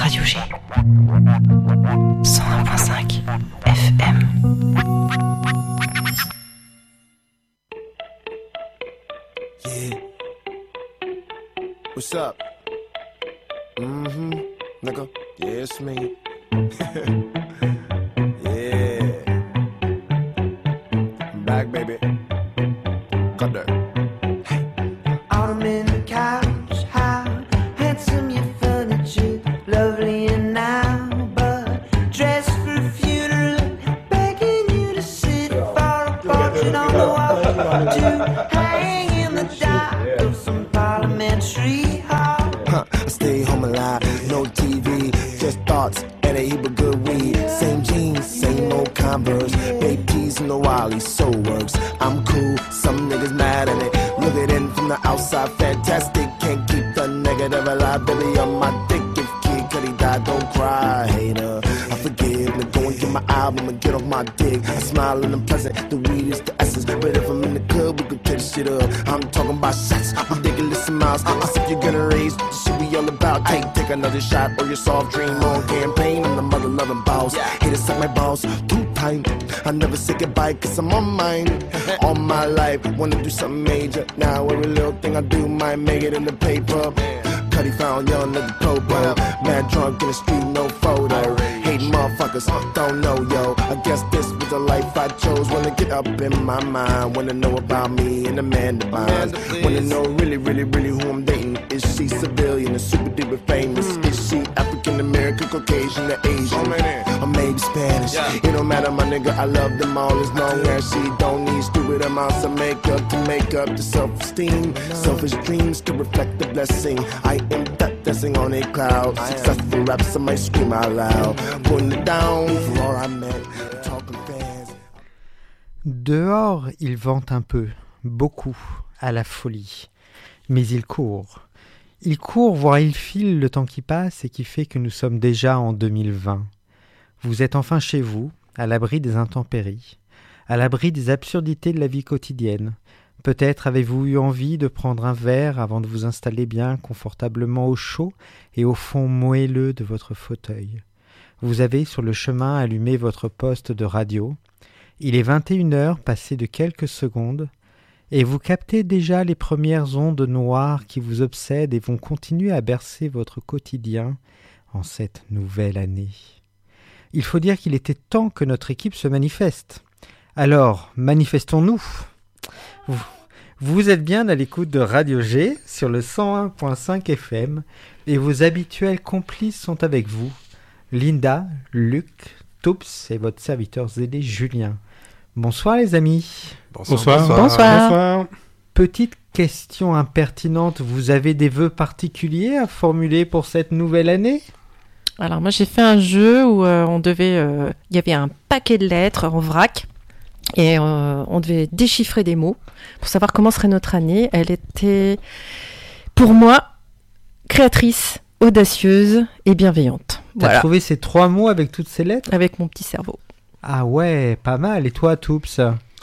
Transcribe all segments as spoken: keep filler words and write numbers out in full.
Radio G. cent un virgule cinq F M. Yeah. What's up? Mm-hmm. Nigga. Yeah, it's me. Yeah. I'm back, baby. Cut that. Ottoman couch, how handsome your furniture, lovely and now, but dressed for a funeral, begging you to sit for a portrait on the wall, to hang in the dark of some parliamentary hall. Huh, I stay home alive, no T V, just thoughts and a heap of good weed. Same jeans, same old Converse, baked peas and the Wally, so works. I'm cool, some niggas mad at it. Look at it from the outside, fantastic. Can't keep the negative alive, baby, on my dick. If kid Cudi died, don't cry, hater. I forgive, now go and get my album and get off my dick. I smile and I'm pleasant, the weed is the essence. But if I'm in the club, we could tear this shit up. I'm talking about shots, ridiculous amounts. I said you're gonna raise, the shit we all about. Take, take another shot or your soft dream on campaign. I'm the mother loving boss, hate to suck my balls too tight. I never say goodbye cause I'm on mine. All my life, wanna do something major. Now every little thing I do might make it in the paper. Cudi found young nigga popo, mad drunk in the street, no photo. Hating motherfuckers, don't know yo. I guess this was the life I chose. Wanna get up in my mind, wanna know about me and Amanda Bynes. Wanna know really, really, really who I'm dating. Is she civilian or super duper famous? Is she African American, Caucasian, or Asian? Or maybe Spanish? It don't matter, my nigga. I love them all as long as she don't need stupid amounts of makeup to make up the self-esteem. Selfish dreams to reflect the blessing. I am that dancing on a cloud. Successful rap, somebody scream out loud. Putting it down for all I met. Talking fans. Dehors, il vente un peu, beaucoup, à la folie. Mais il court. Il court, voire il file le temps qui passe et qui fait que nous sommes déjà en deux mille vingt. Vous êtes enfin chez vous, à l'abri des intempéries, à l'abri des absurdités de la vie quotidienne. Peut-être avez-vous eu envie de prendre un verre avant de vous installer bien confortablement au chaud et au fond moelleux de votre fauteuil. Vous avez sur le chemin allumé votre poste de radio. Il est vingt et une heures passées de quelques secondes et vous captez déjà les premières ondes noires qui vous obsèdent et vont continuer à bercer votre quotidien en cette nouvelle année. Il faut dire qu'il était temps que notre équipe se manifeste. Alors, manifestons-nous. Vous, vous êtes bien à l'écoute de Radio G sur le cent un virgule cinq F M et vos habituels complices sont avec vous. Linda, Luc, Toups et votre serviteur zélé Julien. Bonsoir les amis. Bonsoir. Bonsoir. Bonsoir. Bonsoir. Petite question impertinente, vous avez des vœux particuliers à formuler pour cette nouvelle année ? Alors moi j'ai fait un jeu où euh, on devait, euh, il y avait un paquet de lettres en vrac et euh, on devait déchiffrer des mots pour savoir comment serait notre année. Elle était pour moi créatrice, audacieuse et bienveillante. T'as Voilà. trouvé ces trois mots avec toutes ces lettres ? Avec mon petit cerveau. Ah ouais, pas mal. Et toi, Toups ?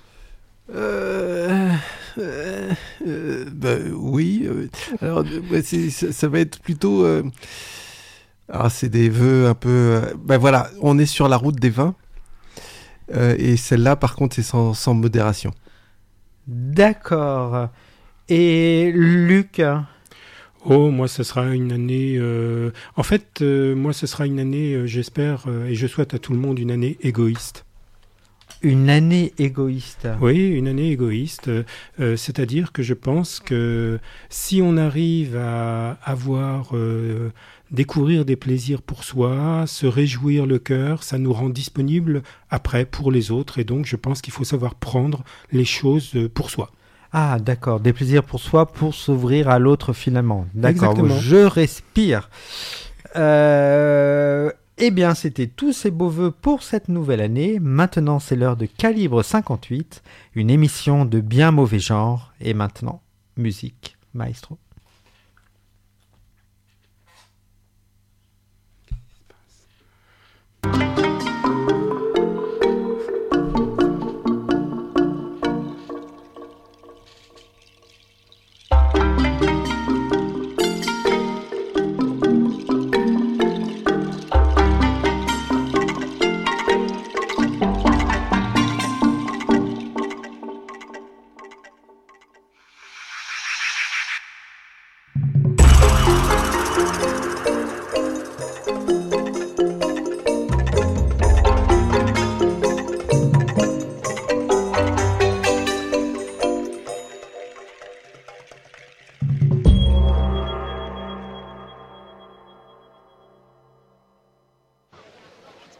Euh, euh, euh, bah, oui. Euh, alors, bah, c'est, ça, ça va être plutôt. Euh, alors, c'est des vœux un peu. Euh, ben voilà, on est sur la route des vins. Euh, et celle-là, par contre, c'est sans, sans modération. D'accord. Et Luc ? Oh, moi, ce sera une année... Euh... En fait, euh, moi, ce sera une année, euh, j'espère, euh, et je souhaite à tout le monde une année égoïste. Une année égoïste. Oui, une année égoïste. Euh, c'est-à-dire que je pense que si on arrive à avoir... Euh, découvrir des plaisirs pour soi, se réjouir le cœur, ça nous rend disponible après pour les autres. Et donc, je pense qu'il faut savoir prendre les choses pour soi. Ah, d'accord. Des plaisirs pour soi, pour s'ouvrir à l'autre finalement. D'accord. Exactement. Je respire. Euh... Eh bien, c'était tous ces beaux vœux pour cette nouvelle année. Maintenant, c'est l'heure de Calibre cinquante-huit, une émission de bien mauvais genre. Et maintenant, musique, maestro.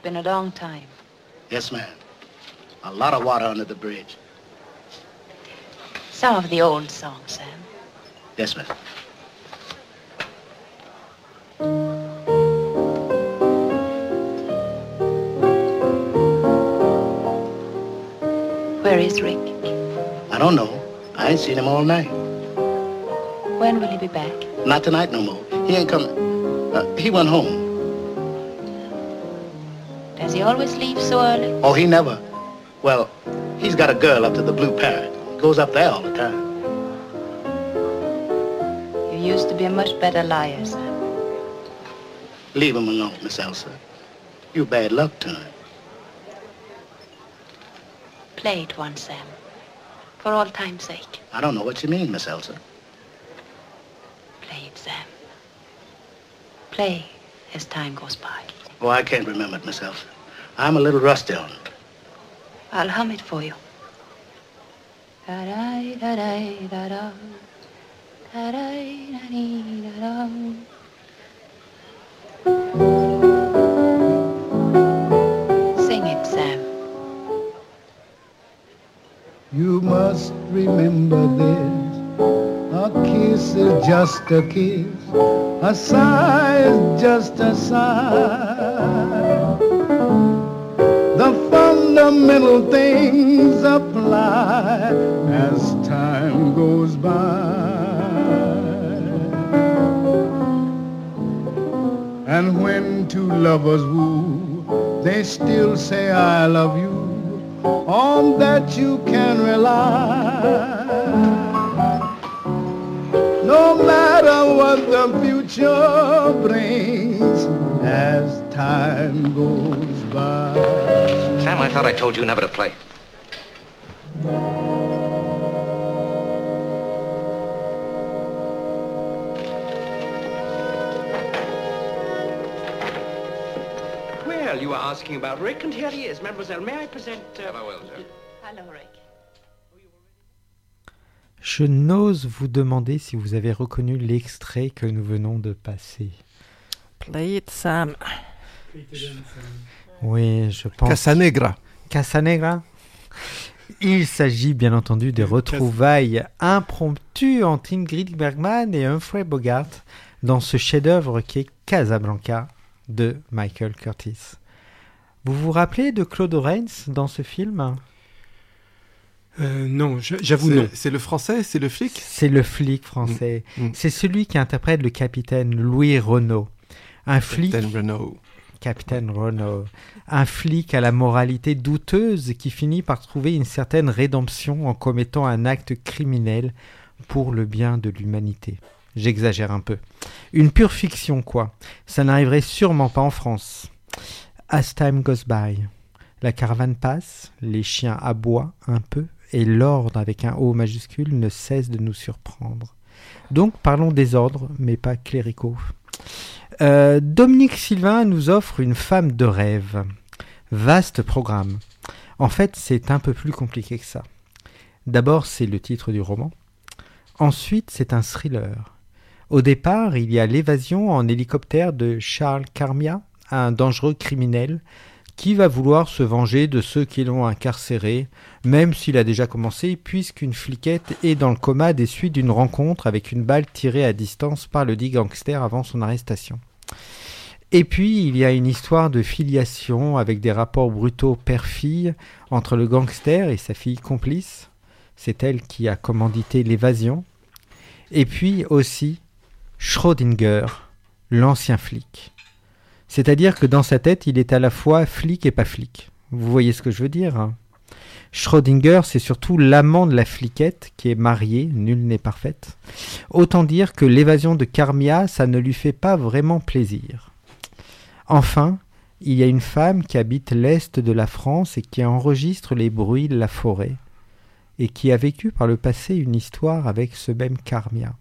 been a long time. Yes, ma'am. A lot of water under the bridge. Some of the old songs, Sam. Yes, ma'am. Where is Rick? I don't know. I ain't seen him all night. When will he be back? Not tonight no more. He ain't coming. Uh, he went home. Does he always leave so early? Oh, he never. Well, he's got a girl up to the Blue Parrot. Goes up there all the time. You used to be a much better liar, Sam. Leave him alone, Miss Elsa. You bad luck to him. Play it once, Sam. For all time's sake. I don't know what you mean, Miss Elsa. Play it, Sam. Play as time goes by. Oh, I can't remember it, Miss Elsa. I'm a little rusty on it. I'll hum it for you. Da-da-da-da-da-da. Da-da-da-da-da-da. Sing it, Sam. You must remember this. A kiss is just a kiss. A sigh is just a sigh. The fundamental things apply as time goes by. And when two lovers woo, they still say I love you. On that you can rely. No matter what the future brings as time goes by. Sam, I thought I told you never to play. Well, you were asking about Rick, and here he is. Mademoiselle, may I present... Uh... Farewell, sir. Hello, Rick. Je n'ose vous demander si vous avez reconnu l'extrait que nous venons de passer. Play it, Sam. Oui, je pense... Casanegra. Casanegra. Il s'agit bien entendu des retrouvailles impromptues entre Ingrid Bergman et Humphrey Bogart dans ce chef-d'œuvre qui est Casablanca de Michael Curtis. Vous vous rappelez de Claude Rains dans ce film ? Euh, non, je- j'avoue C'est- non. C'est le français, c'est le flic. C'est le flic français. Mm. C'est celui qui interprète le capitaine Louis Renault. Un flic... Captain Renault. Capitaine Renault. Un flic à la moralité douteuse qui finit par trouver une certaine rédemption en commettant un acte criminel pour le bien de l'humanité. J'exagère un peu. Une pure fiction, quoi. Ça n'arriverait sûrement pas en France. As time goes by. La caravane passe, les chiens aboient un peu, et l'ordre avec un O majuscule ne cesse de nous surprendre. Donc parlons des ordres, mais pas cléricaux. Euh, Dominique Sylvain nous offre une femme de rêve. Vaste programme. En fait, c'est un peu plus compliqué que ça. D'abord, c'est le titre du roman. Ensuite, c'est un thriller. Au départ, il y a l'évasion en hélicoptère de Charles Carmia, un dangereux criminel qui va vouloir se venger de ceux qui l'ont incarcéré, même s'il a déjà commencé, puisqu'une fliquette est dans le coma des suites d'une rencontre avec une balle tirée à distance par le dit gangster avant son arrestation. Et puis, il y a une histoire de filiation avec des rapports brutaux père-fille entre le gangster et sa fille complice. C'est elle qui a commandité l'évasion. Et puis aussi Schrödinger, l'ancien flic. C'est-à-dire que dans sa tête, il est à la fois flic et pas flic. Vous voyez ce que je veux dire, hein ? Schrödinger, c'est surtout l'amant de la fliquette qui est mariée, nulle n'est parfaite. Autant dire que l'évasion de Carmia, ça ne lui fait pas vraiment plaisir. Enfin, il y a une femme qui habite l'est de la France et qui enregistre les bruits de la forêt, et qui a vécu par le passé une histoire avec ce même Carmia.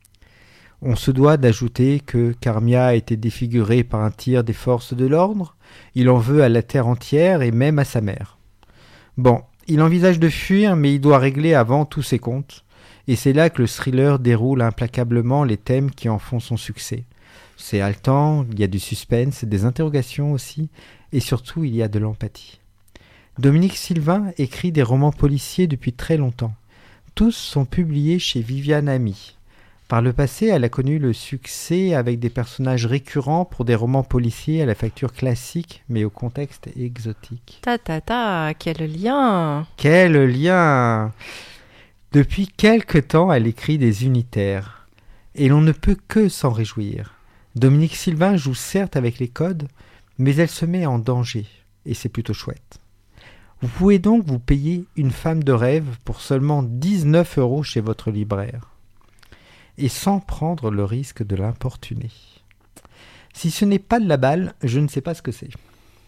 On se doit d'ajouter que Carmia a été défiguré par un tir des forces de l'ordre, il en veut à la terre entière et même à sa mère. Bon, il envisage de fuir, mais il doit régler avant tous ses comptes, et c'est là que le thriller déroule implacablement les thèmes qui en font son succès. C'est haletant, il y a du suspense, des interrogations aussi, et surtout il y a de l'empathie. Dominique Sylvain écrit des romans policiers depuis très longtemps. Tous sont publiés chez Viviane Ami. Par le passé, elle a connu le succès avec des personnages récurrents pour des romans policiers à la facture classique, mais au contexte exotique. Ta ta ta, quel lien! Quel lien! Depuis quelque temps, elle écrit des unitaires. Et l'on ne peut que s'en réjouir. Dominique Sylvain joue certes avec les codes, mais elle se met en danger, et c'est plutôt chouette. Vous pouvez donc vous payer une femme de rêve pour seulement dix-neuf euros chez votre libraire, et sans prendre le risque de l'importuner. Si ce n'est pas de la balle, je ne sais pas ce que c'est.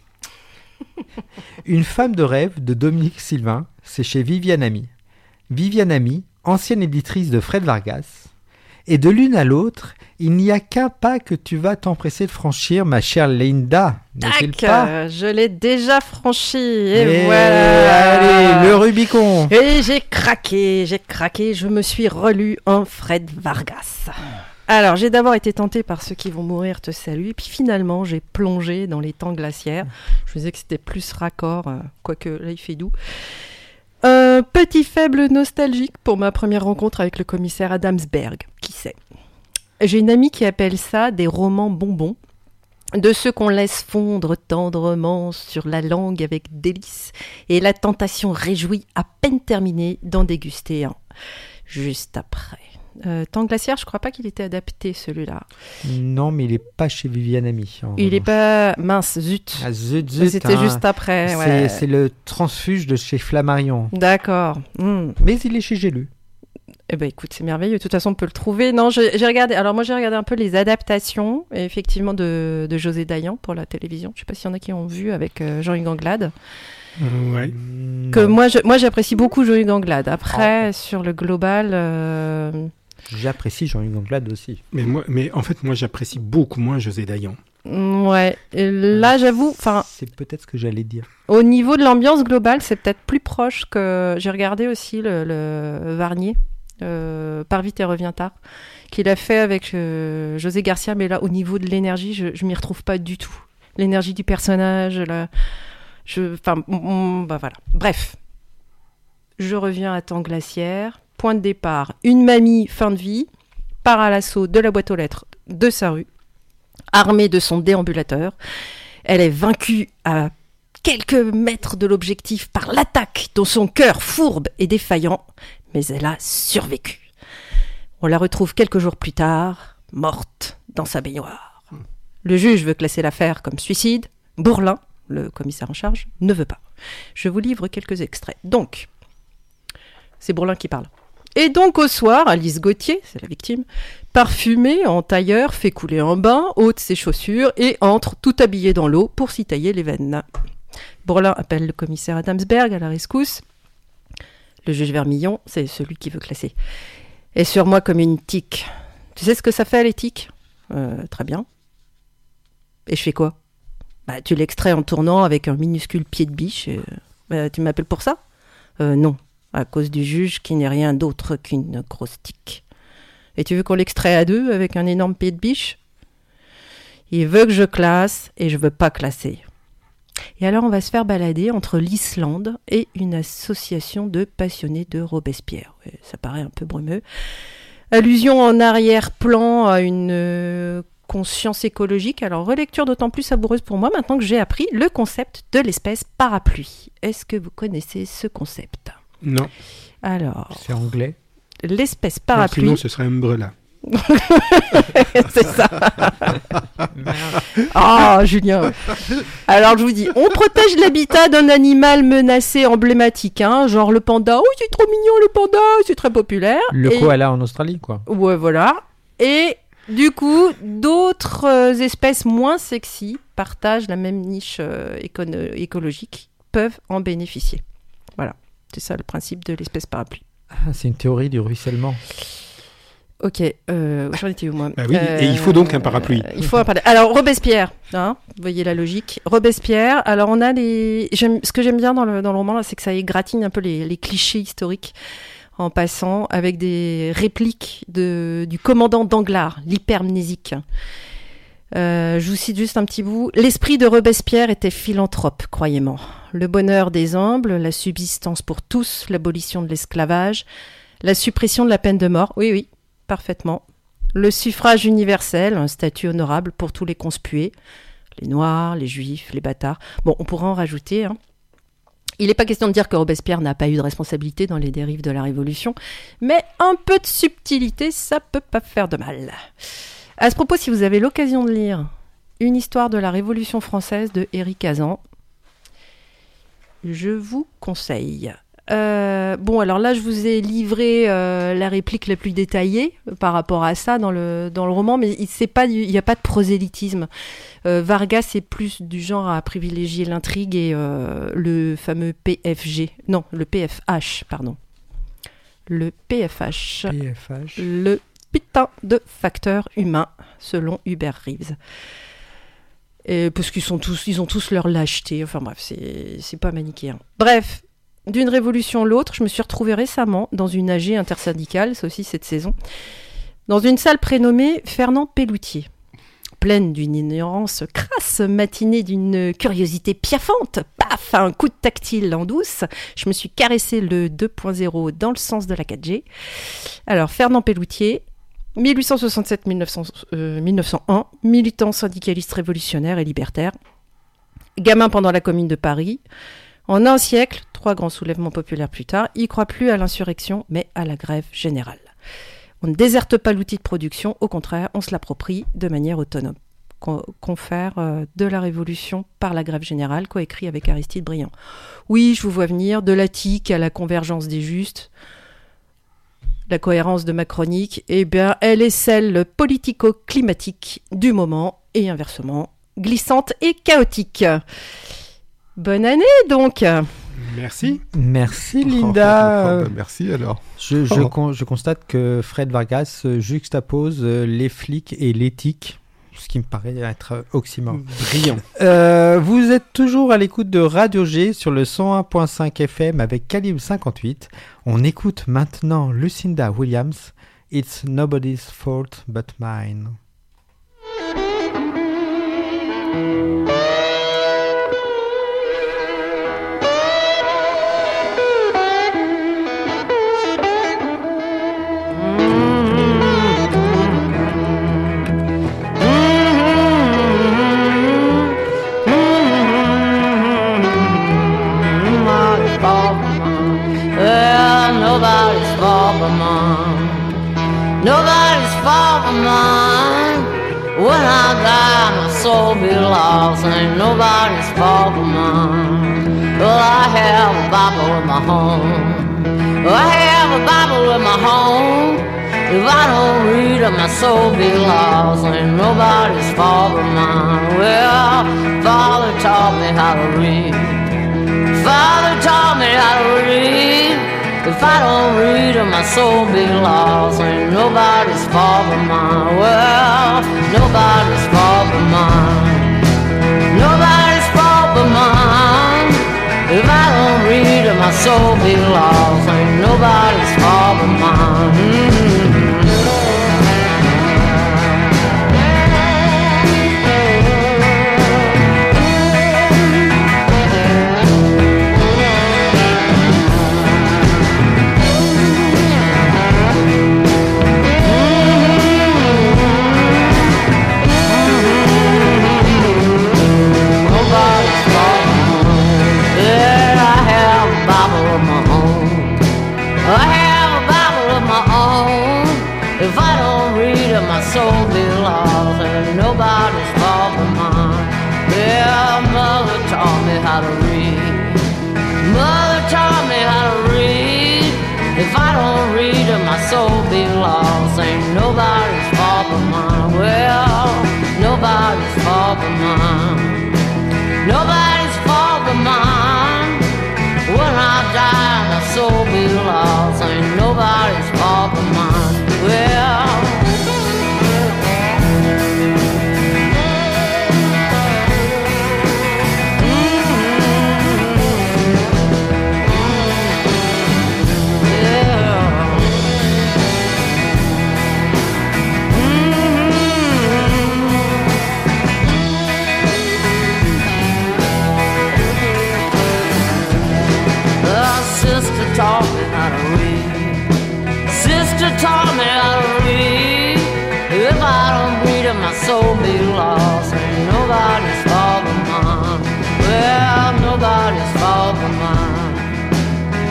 Une femme de rêve de Dominique Sylvain, c'est chez Viviane Ami. Viviane Ami, ancienne éditrice de Fred Vargas, et de l'une à l'autre, il n'y a qu'un pas que tu vas t'empresser de franchir, ma chère Linda, n'est-il Tac, pas? euh, je l'ai déjà franchi, et, Et voilà. allez, le Rubicon. Et j'ai craqué, j'ai craqué, je me suis relu un Fred Vargas. Alors, j'ai d'abord été tentée par Ceux qui vont mourir te saluent, puis finalement, j'ai plongé dans les temps glaciaires. Je me disais que c'était plus raccord, euh, quoique là, il fait doux. Un petit faible nostalgique pour ma première rencontre avec le commissaire Adamsberg, qui sait. J'ai une amie qui appelle ça des romans bonbons, de ceux qu'on laisse fondre tendrement sur la langue avec délice, et la tentation réjouie à peine terminée d'en déguster un, juste après. Euh, Temps glaciaire, je crois pas qu'il était adapté celui-là. Non, mais il n'est pas chez Viviane Ami. Il est pas... Mince, zut. Ah, zut, zut, C'était hein. juste après, C'est, ouais. c'est le transfuge de chez Flammarion. D'accord. Hmm. Mais il est chez J'ai lu. Eh ben écoute, c'est merveilleux. De toute façon, on peut le trouver. Non, j'ai, j'ai regardé. Alors moi, j'ai regardé un peu les adaptations, effectivement, de, de José Dayan pour la télévision. Je sais pas s'il y en a qui ont vu avec euh, Jean-Hugues Anglade. Euh, ouais. Mm, Que non. moi, je, moi, j'apprécie beaucoup Jean-Hugues Anglade. Après, sur le global, euh, J'apprécie Jean-Hugues Anglade aussi. Mais, moi, mais en fait, moi, j'apprécie beaucoup moins José Dayan. ouais. Et là, j'avoue, enfin, C'est peut-être ce que j'allais dire. au niveau de l'ambiance globale, c'est peut-être plus proche que. J'ai regardé aussi le, le Varnier, euh, Pars vite et reviens tard, qu'il a fait avec euh, José Garcia, mais là, au niveau de l'énergie, je, je m'y retrouve pas du tout. L'énergie du personnage, la... je, enfin, mm, bah voilà. Bref, je reviens à Temps glaciaire. Point de départ, une mamie fin de vie part à l'assaut de la boîte aux lettres de sa rue, armée de son déambulateur. Elle est vaincue à quelques mètres de l'objectif par l'attaque dont son cœur fourbe et défaillant, mais elle a survécu. On la retrouve quelques jours plus tard, morte dans sa baignoire. Le juge veut classer l'affaire comme suicide. Bourlin, le commissaire en charge, ne veut pas. Je vous livre quelques extraits. Donc, c'est Bourlin qui parle. Et donc au soir, Alice Gauthier, c'est la victime, parfumée en tailleur, fait couler un bain, ôte ses chaussures et entre tout habillée dans l'eau pour s'y tailler les veines. Bourlin appelle le commissaire Adamsberg à la rescousse. Le juge Vermillon, c'est celui qui veut classer, est sur moi comme une tique. Tu sais ce que ça fait les tiques ? euh, Très bien. Et je fais quoi ? Bah, tu l'extrais en tournant avec un minuscule pied de biche. Et, bah, tu m'appelles pour ça ? euh, Non. À cause du juge qui n'est rien d'autre qu'une grosse tique. Et tu veux qu'on l'extrait à deux avec un énorme pied de biche ? Il veut que je classe et je veux pas classer. Et alors on va se faire balader entre l'Islande et une association de passionnés de Robespierre. Ouais, ça paraît un peu brumeux. Allusion en arrière-plan à une euh, conscience écologique. Alors relecture d'autant plus savoureuse pour moi maintenant que j'ai appris le concept de l'espèce parapluie. Est-ce que vous connaissez ce concept ? Non. Alors, C'est anglais. l'espèce Non, parapluie, sinon, ce serait Umbrella. c'est ça. Ah, Julien. Alors, je vous dis, on protège l'habitat d'un animal menacé emblématique, hein, genre le panda. Oh, c'est trop mignon le panda, c'est très populaire. Le Et- koala en Australie, quoi. Ouais, voilà. Et du coup, d'autres euh, espèces moins sexy partagent la même niche euh, écono- écologique, peuvent en bénéficier. Voilà, c'est ça le principe de l'espèce parapluie. Ah, c'est une théorie du ruissellement. Ok, euh, j'en étais où moi Bah oui, et il faut donc un parapluie. Euh, il faut un parapluie. Alors Robespierre, hein, vous voyez la logique. Robespierre, alors on a les... J'aime... Ce que j'aime bien dans le, dans le roman, là, c'est que ça égratigne un peu les, les clichés historiques en passant avec des répliques de, du commandant Danglars, l'hypermnésique. Euh, je vous cite juste un petit bout. L'esprit de Robespierre était philanthrope, croyez-moi. Le bonheur des humbles, la subsistance pour tous, l'abolition de l'esclavage, la suppression de la peine de mort. Oui, oui, parfaitement. Le suffrage universel, un statut honorable pour tous les conspués, les noirs, les juifs, les bâtards. Bon, on pourra en rajouter, hein. Il n'est pas question de dire que Robespierre n'a pas eu de responsabilité dans les dérives de la Révolution, mais un peu de subtilité, ça peut pas faire de mal. À ce propos, si vous avez l'occasion de lire Une histoire de la Révolution française de Éric Hazan, je vous conseille. Euh, bon, alors là, je vous ai livré euh, la réplique la plus détaillée par rapport à ça dans le, dans le roman, mais il n'y a pas de prosélytisme. Euh, Vargas est plus du genre à privilégier l'intrigue et euh, le fameux P F G. Non, le P F H, pardon. Le P F H. P F H. Le putain de facteur humain, selon Hubert Reeves. Et parce qu'ils sont tous, ils ont tous leur lâcheté. Enfin bref, c'est, c'est pas manichéen. Bref. D'une révolution à l'autre, je me suis retrouvée récemment dans une A G intersyndicale, c'est aussi cette saison, dans une salle prénommée Fernand Pelloutier. Pleine d'une ignorance crasse, matinée d'une curiosité piaffante, paf, un coup de tactile en douce, je me suis caressé le deux point zéro dans le sens de la quatre G. Alors, Fernand Pelloutier, dix-huit cent soixante-sept à mille neuf cent un, militant syndicaliste révolutionnaire et libertaire, gamin pendant la Commune de Paris. En un siècle, trois grands soulèvements populaires plus tard, il ne croit plus à l'insurrection, mais à la grève générale. On ne déserte pas l'outil de production, au contraire, on se l'approprie de manière autonome. Con- confère euh, de la Révolution par la grève générale, coécrit avec Aristide Briand. Oui, je vous vois venir, de la T I C à la convergence des justes, la cohérence de ma chronique, eh bien, elle est celle politico-climatique du moment, et inversement, glissante et chaotique. Bonne année, donc. Merci. Merci, Linda. Oh, oh, oh, merci, alors. Je, je, Oh. con- je constate que Fred Vargas euh, juxtapose euh, les flics et l'éthique, ce qui me paraît être euh, oxymore. Brillant. Euh, vous êtes toujours à l'écoute de Radio G sur le cent un virgule cinq F M avec Calibre cinquante-huit. On écoute maintenant Lucinda Williams, It's Nobody's Fault But Mine. Well, nobody's fault but mine. Nobody's fault but mine. When I die, my soul be lost. Ain't nobody's fault but mine. Well, I have a Bible in my home. Well, I have a Bible in my home. If I don't read it, my soul be lost. Ain't nobody's fault but mine. Well, Father taught me how to read. Father taught me how to read. If I don't read it, my soul be lost. Ain't nobody's fault but mine. Well, nobody's fault but mine. Nobody's fault but mine. If I don't read it, my soul be lost. Ain't nobody's fault but mine. Mm-hmm. I have a Bible of my own.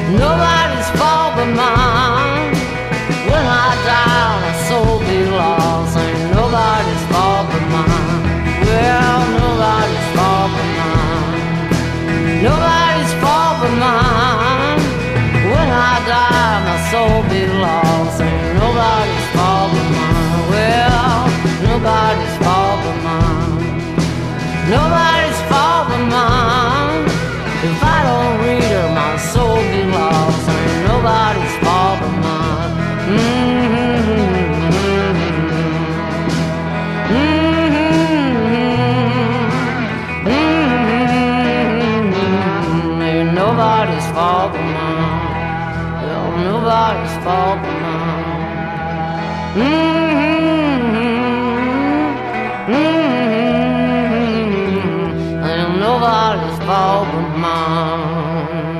nobody's fault but mine. When I die, my soul be lost. Ain't nobody's fault but mine. Well, nobody's fault but mine. Nobody's fault but mine. When I die, my soul be lost. Ain't nobody's fault but mine. Well, nobody's fault but mine. Nobody's fault but mine. If I don't read her, my soul be lost. Ain't nobody's fault but mine. Mm-hmm. Mm-hmm. Mm-hmm. Ain't nobody's fault but mine. Well, nobody's fault but mine. Mm-hmm. Mm-hmm. Ain't nobody's fault but mine.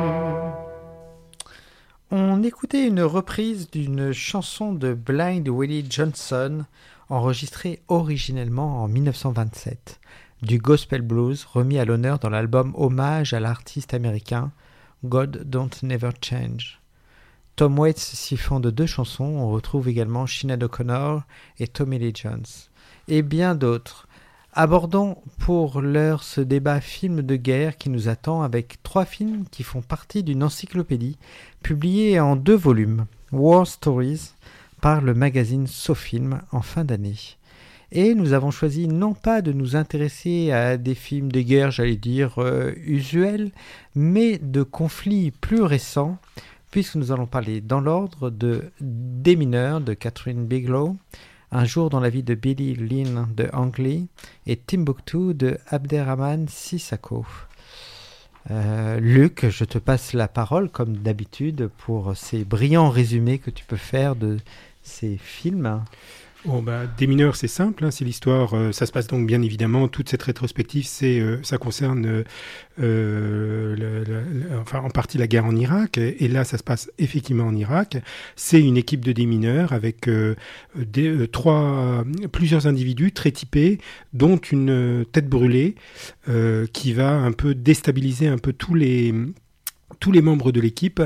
On écoutait une reprise d'une chanson de Blind Willie Johnson, enregistrée originellement en dix-neuf cent vingt-sept, du gospel blues remis à l'honneur dans l'album hommage à l'artiste américain God Don't Never Change. Tom Waits s'y fond de deux chansons, on retrouve également Sinéad O'Connor et Tommy Lee Jones, et bien d'autres. Abordons pour l'heure ce débat film de guerre qui nous attend avec trois films qui font partie d'une encyclopédie publiée en deux volumes, War Stories, par le magazine SoFilm en fin d'année. Et nous avons choisi non pas de nous intéresser à des films de guerre, j'allais dire, euh, usuels, mais de conflits plus récents, puisque nous allons parler dans l'ordre de Des mineurs de Catherine Bigelow, Un jour dans la vie de Billy Lynn de Ang Lee et Timbuktu de Abderrahmane Sissako. Euh, Luc, je te passe la parole comme d'habitude pour ces brillants résumés que tu peux faire de ces films. Bon, bah, Des mineurs, c'est simple, hein, c'est l'histoire, euh, ça se passe donc bien évidemment, toute cette rétrospective, c'est, euh, ça concerne euh, euh, le, le, le, enfin, en partie la guerre en Irak, et, et là ça se passe effectivement en Irak. C'est une équipe de démineurs avec euh, des, euh, trois, plusieurs individus très typés, dont une euh, tête brûlée euh, qui va un peu déstabiliser un peu tous les... tous les membres de l'équipe,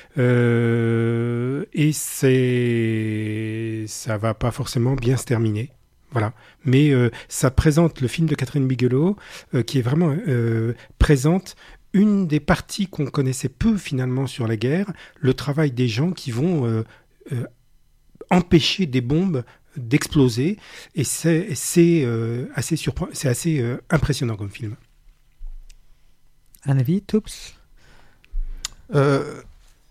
euh, et c'est, ça va pas forcément bien se terminer. Voilà. Mais euh, ça présente le film de Catherine Bigelow, euh, qui est vraiment euh, présente une des parties qu'on connaissait peu finalement sur la guerre, le travail des gens qui vont euh, euh, empêcher des bombes d'exploser, et c'est, c'est euh, assez surprenant, c'est assez euh, impressionnant comme film. Un avis, Toups ? Euh,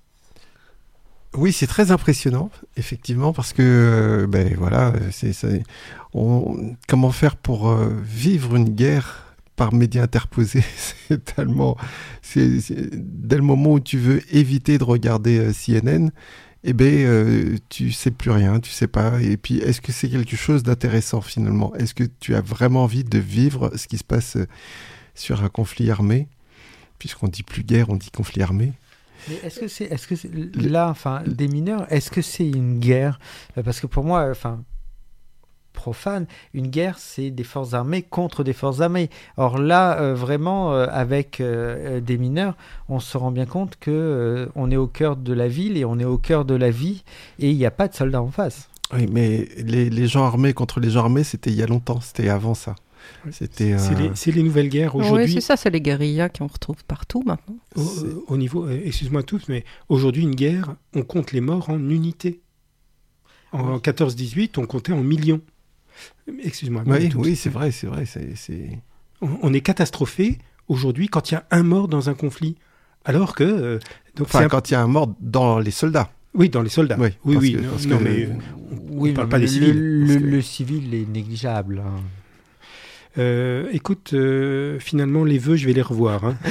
oui, c'est très impressionnant, effectivement, parce que, euh, ben voilà, c'est, c'est, on, comment faire pour euh, vivre une guerre par médias interposés, c'est tellement, c'est, c'est, dès le moment où tu veux éviter de regarder euh, C N N, eh ben, euh, tu sais plus rien, tu sais pas. Et puis, est-ce que c'est quelque chose d'intéressant finalement ? Est-ce que tu as vraiment envie de vivre ce qui se passe euh, sur un conflit armé ? Puisqu'on dit plus guerre, on dit conflit armé. Mais est-ce que c'est, est-ce que c'est, là, enfin, des mineurs, est-ce que c'est une guerre ? Parce que pour moi, enfin, profane, une guerre, c'est des forces armées contre des forces armées. Or là, euh, vraiment, euh, avec euh, des mineurs, on se rend bien compte que euh, on est au cœur de la ville et on est au cœur de la vie, et il n'y a pas de soldats en face. Oui, mais les, les gens armés contre les gens armés, c'était il y a longtemps, c'était avant ça. C'était, c'est, euh... les, c'est les nouvelles guerres aujourd'hui. Oui, c'est ça, c'est les guérillas qu'on retrouve partout maintenant. Au, au niveau, euh, excuse-moi tous, mais aujourd'hui une guerre, on compte les morts en unités. En oui. quatorze dix-huit, on comptait en millions. Excuse-moi. Oui, oui, c'est vrai, c'est vrai. C'est, c'est... On, on est catastrophé aujourd'hui quand il y a un mort dans un conflit, alors que euh, donc enfin, c'est quand il un... y a un mort dans les soldats. Oui, dans les soldats. Oui, oui, oui. Que, non, parce non, que, mais on ne oui, parle pas le, des civils. Le, que... le civil est négligeable. Hein. Euh, écoute, euh, finalement, les vœux, je vais les revoir. Hein.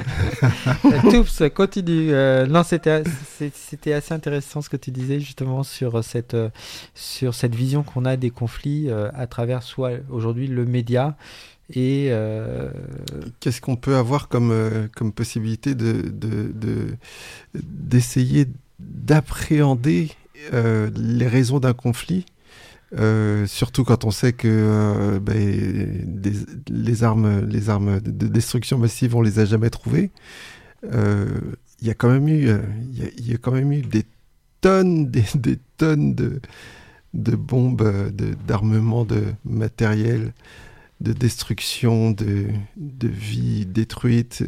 Toups, continue. Euh, non, c'était, c'était assez intéressant ce que tu disais justement sur cette, euh, sur cette vision qu'on a des conflits euh, à travers soit aujourd'hui le média et... Euh... Qu'est-ce qu'on peut avoir comme, euh, comme possibilité de, de, de, d'essayer d'appréhender euh, les raisons d'un conflit ? Euh, surtout quand on sait que euh, ben, des, les armes, les armes de destruction massive, on les a jamais trouvées. Euh, il y a quand même eu, euh, il, y a, il y a quand même eu des tonnes, des, des tonnes de, de bombes, de, d'armements, de matériel, de destruction, de, de vie détruite.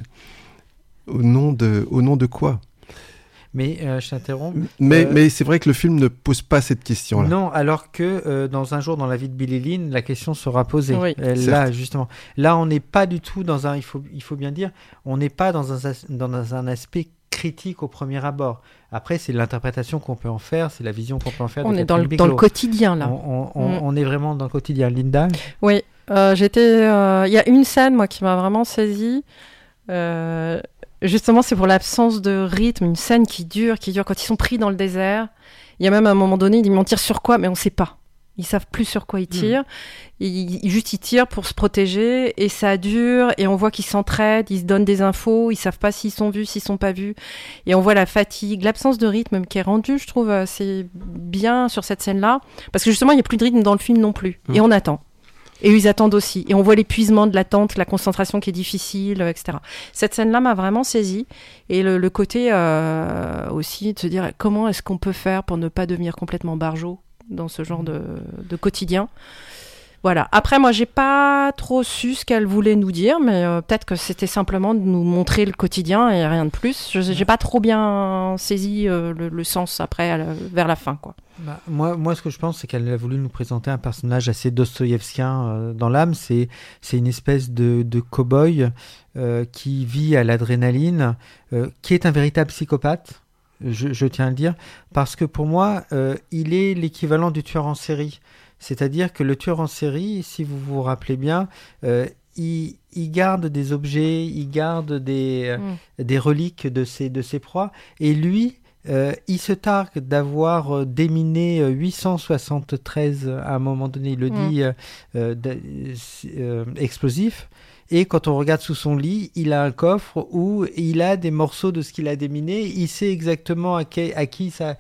Au nom de, au nom de quoi ? Mais euh, je t'interromps. Mais, Euh, mais c'est vrai que le film ne pose pas cette question-là. Non, alors que euh, dans Un jour dans la vie de Billie Lynn, la question sera posée. Oui. Euh, là, justement. Là, on n'est pas du tout dans un. Il faut, il faut bien dire, on n'est pas dans un, as- dans un aspect critique au premier abord. Après, c'est l'interprétation qu'on peut en faire, c'est la vision qu'on peut en faire. On de est dans Catherine le, dans le Bigelow. quotidien, là. On, on- on- Mm. on est vraiment dans le quotidien. Linda. Oui, euh, j'étais. euh, Il y a une scène, moi, qui m'a vraiment saisie. Euh, justement, c'est pour l'absence de rythme, une scène qui dure, qui dure. Quand ils sont pris dans le désert, il y a même à un moment donné, ils disent, mais on tire sur quoi ? Mais on ne sait pas. Ils savent plus sur quoi ils tirent. Ils, ils- juste ils tirent pour se protéger et ça dure. Et on voit qu'ils s'entraident, ils se donnent des infos. Ils savent pas s'ils sont vus, s'ils sont pas vus. Et on voit la fatigue, l'absence de rythme qui est rendue, je trouve, assez bien sur cette scène-là, parce que justement il y a plus de rythme dans le film non plus. Mmh. Et on attend. Et eux, ils attendent aussi. Et on voit l'épuisement de l'attente, la concentration qui est difficile, euh, et cetera. Cette scène-là m'a vraiment saisie. Et le, le côté euh, aussi de se dire comment est-ce qu'on peut faire pour ne pas devenir complètement barjot dans ce genre de, de quotidien. Voilà. Après, moi, j'ai pas trop su ce qu'elle voulait nous dire, mais euh, peut-être que c'était simplement de nous montrer le quotidien et rien de plus. Je j'ai pas trop bien saisi euh, le, le sens après, à la- vers la fin, quoi. Bah, moi, moi, ce que je pense, c'est qu'elle a voulu nous présenter un personnage assez dostoïevskien euh, dans l'âme. C'est, c'est une espèce de, de cow-boy euh, qui vit à l'adrénaline, euh, qui est un véritable psychopathe, je, je tiens à le dire, parce que pour moi, euh, il est l'équivalent du tueur en série. C'est-à-dire que le tueur en série, si vous vous rappelez bien, euh, il, il garde des objets, il garde des, euh, Mm. des reliques de ses, de ses proies, et lui, Euh, il se targue d'avoir euh, déminé euh, huit cent soixante-treize, euh, à un moment donné, il le Mm. dit, euh, euh, d- euh, explosif. Et quand on regarde sous son lit, il a un coffre où il a des morceaux de ce qu'il a déminé. Il sait exactement à, quel- à qui ça,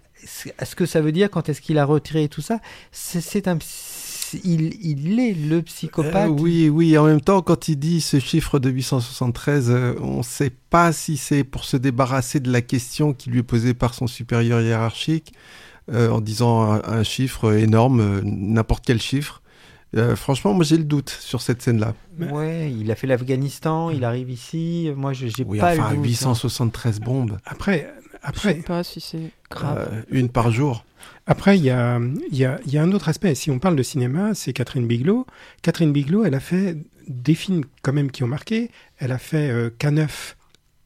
ce que ça veut dire, quand est-ce qu'il a retiré tout ça. C'est, c'est un, il, il est le psychopathe. Euh, oui, oui. En même temps, quand il dit ce chiffre de huit cent soixante-treize, euh, on ne sait pas si c'est pour se débarrasser de la question qui lui est posée par son supérieur hiérarchique, euh, en disant un, un chiffre énorme, euh, n'importe quel chiffre. Euh, franchement, moi j'ai le doute sur cette scène-là. Ouais, il a fait l'Afghanistan, il arrive ici. Moi, je j'ai Oui, pas enfin, le doute. huit cent soixante-treize bombes. Après, Je après, sais pas si c'est grave. Euh, une par jour. Après, il y a, il y, a, il y a un autre aspect. Si on parle de cinéma, c'est Catherine Bigelow. Catherine Bigelow, elle a fait des films quand même qui ont marqué. Elle a fait euh, K neuf,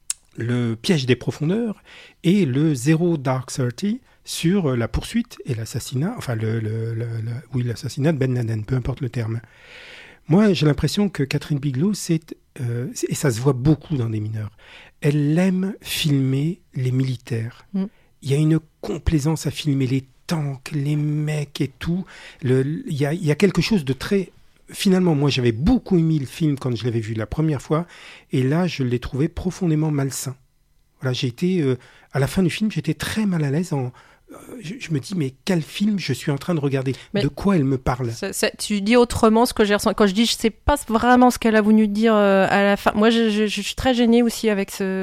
Le piège des profondeurs, et le Zero Dark Thirty sur euh, la poursuite et l'assassinat, enfin, le, le, le, le- oui, l'assassinat de Ben Laden, peu importe le terme. Moi, j'ai l'impression que Catherine Bigelow, c'est, euh, c'est- et ça se voit beaucoup dans Des mineurs, elle aime filmer les militaires. Mm. Il y a une complaisance à filmer les tanks, les mecs et tout. Le- Il y a, il y a quelque chose de très... Finalement, moi, j'avais beaucoup aimé le film quand je l'avais vu la première fois, et là, je l'ai trouvé profondément malsain. Voilà, j'ai été... euh, à la fin du film, j'étais très mal à l'aise en... euh, Je, je me dis, mais quel film je suis en train de regarder ? Mais- De quoi elle me parle ? C'est- c'est- tu dis autrement ce que j'ai ressenti. Quand je dis je sais pas vraiment ce qu'elle a voulu dire euh, à la fin. Moi, je, je- je suis très gênée aussi avec ce,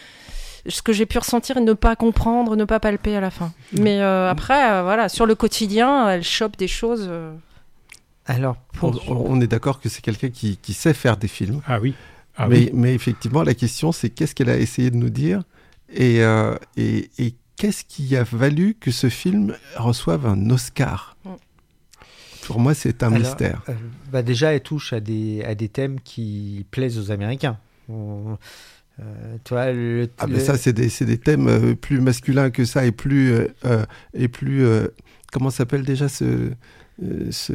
ce que j'ai pu ressentir et ne pas comprendre, ne pas palper à la fin. Mais euh, après, euh, voilà, sur le quotidien, elle chope des choses. euh, Alors, On, pour... on est d'accord que c'est quelqu'un qui, qui sait faire des films. Ah oui. Ah mais, oui. mais effectivement, la question, c'est qu'est-ce qu'elle a essayé de nous dire et, euh, et, et qu'est-ce qui a valu que ce film reçoive un Oscar ? Mm. Pour moi, c'est un Alors, mystère. euh, bah déjà, elle touche à des, à des thèmes qui plaisent aux Américains. On- euh, tu vois, le, Ah, le- mais ça, c'est des, c'est des thèmes euh, plus masculins que ça et plus. Euh, euh, et plus euh, comment s'appelle déjà ce, euh, ce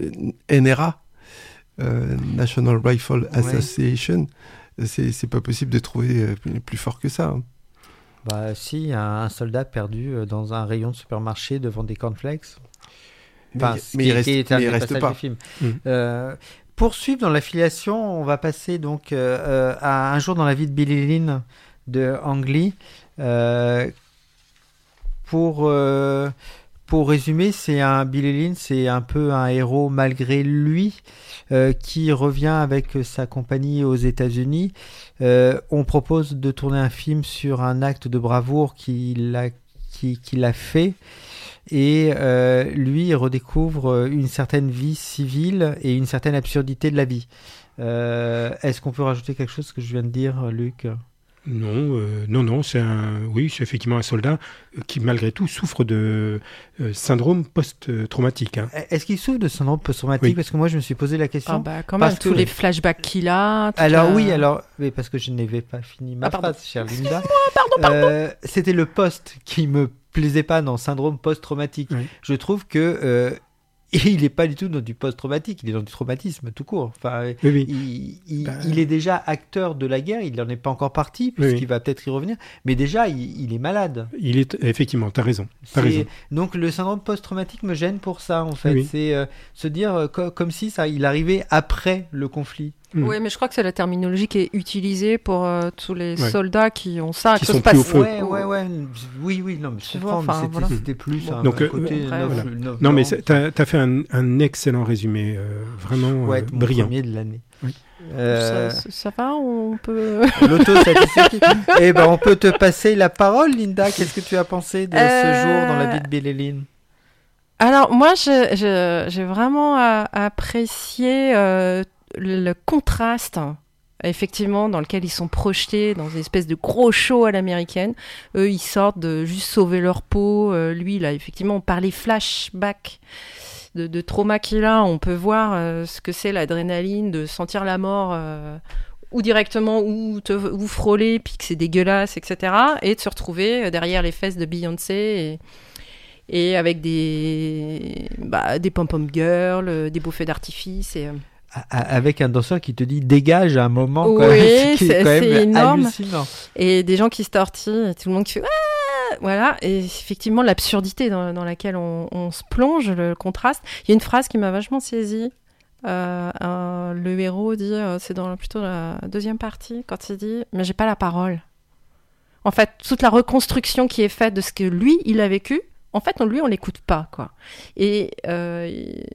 N R A euh, National Rifle Ouais. Association. C'est, c'est pas possible de trouver euh, plus, plus fort que ça. hein. Bah si, un, un soldat perdu euh, dans un rayon de supermarché devant des cornflakes. Enfin, Mais- ce mais qui- il reste- qui est un mais il des reste passages pas. du film. Mm. Euh, poursuivre dans l'affiliation, on va passer donc euh, euh, à Un jour dans la vie de Billie Lynn de Ang Lee, euh, pour, euh, pour résumer, c'est un Billy Lynn, c'est un peu un héros malgré lui, euh, qui revient avec sa compagnie aux États-Unis. Euh, on propose de tourner un film sur un acte de bravoure qu'il a, qui, qu'il a fait. Et euh, lui, il redécouvre une certaine vie civile et une certaine absurdité de la vie. Euh, est-ce qu'on peut rajouter quelque chose que je viens de dire, Luc ? Non, euh, non, non, c'est un, oui, c'est effectivement un soldat qui malgré tout souffre de euh, syndrome post-traumatique. Hein. Est-ce qu'il souffre de syndrome post-traumatique ? Oui. Parce que moi, je me suis posé la question. Ah bah quand même, tous que... les flashbacks qu'il a. Alors la... oui, alors, mais parce que je n'avais pas fini ma ah, phrase, chère Linda. Pardon, pardon. Euh, c'était le post qui me plaisait pas dans syndrome post-traumatique. Oui. Je trouve que euh, il n'est pas du tout dans du post-traumatique, il est dans du traumatisme tout court. Enfin, oui, oui. Il, il, bah... il est déjà acteur de la guerre, il n'en est pas encore parti, puisqu'il oui. va peut-être y revenir, mais déjà, il, il est malade. Il est, effectivement, tu as raison. T'as raison. Donc, le syndrome post-traumatique me gêne pour ça, en fait. Oui. C'est euh, se dire euh, co- comme si ça, il arrivait après le conflit. Mmh. Oui, mais je crois que c'est la terminologie qui est utilisée pour euh, tous les ouais. soldats qui ont ça. Qui que sont ça se plus passe... au feu. Ouais, ouais, ouais. Oui, oui, non, mais je comprends, mais c'était, voilà. c'était plus bon, un, donc, un côté... Euh, neuf, voilà. neuf, non, mais tu as fait un, un excellent résumé, euh, vraiment ouais, euh, brillant. Premier de l'année. Oui. Euh... Ça, ça va, on peut... L'auto-satisfaction. Eh ben, on peut te passer la parole, Linda. Qu'est-ce que tu as pensé de euh... ce jour dans la vie de Billy Lynn ? Alors, moi, je, je, j'ai vraiment apprécié euh, le contraste, effectivement, dans lequel ils sont projetés dans une espèce de gros show à l'américaine. Eux, ils sortent de juste sauver leur peau. Euh, lui, là, effectivement, par les flashbacks de, de trauma qu'il a, on peut voir euh, ce que c'est l'adrénaline, de sentir la mort... Euh, ou directement, ou, te, ou frôler, puis que c'est dégueulasse, et cetera. Et de se retrouver derrière les fesses de Beyoncé et, et avec des, bah, des pom-pom girls, des beaux feux d'artifice. Et, euh... avec un danseur qui te dit dégage à un moment, oui, quand même, qui c'est, est quand c'est même énorme. Hallucinant. Et des gens qui se tortillent, tout le monde qui fait ah, voilà. Et effectivement, l'absurdité dans, dans laquelle on, on se plonge, le contraste. Il y a une phrase qui m'a vachement saisie. Euh, euh, le héros dit, euh, c'est dans plutôt la deuxième partie, quand il dit mais j'ai pas la parole. En fait, toute la reconstruction qui est faite de ce que lui il a vécu, en fait, on, lui on l'écoute pas, quoi. Et euh,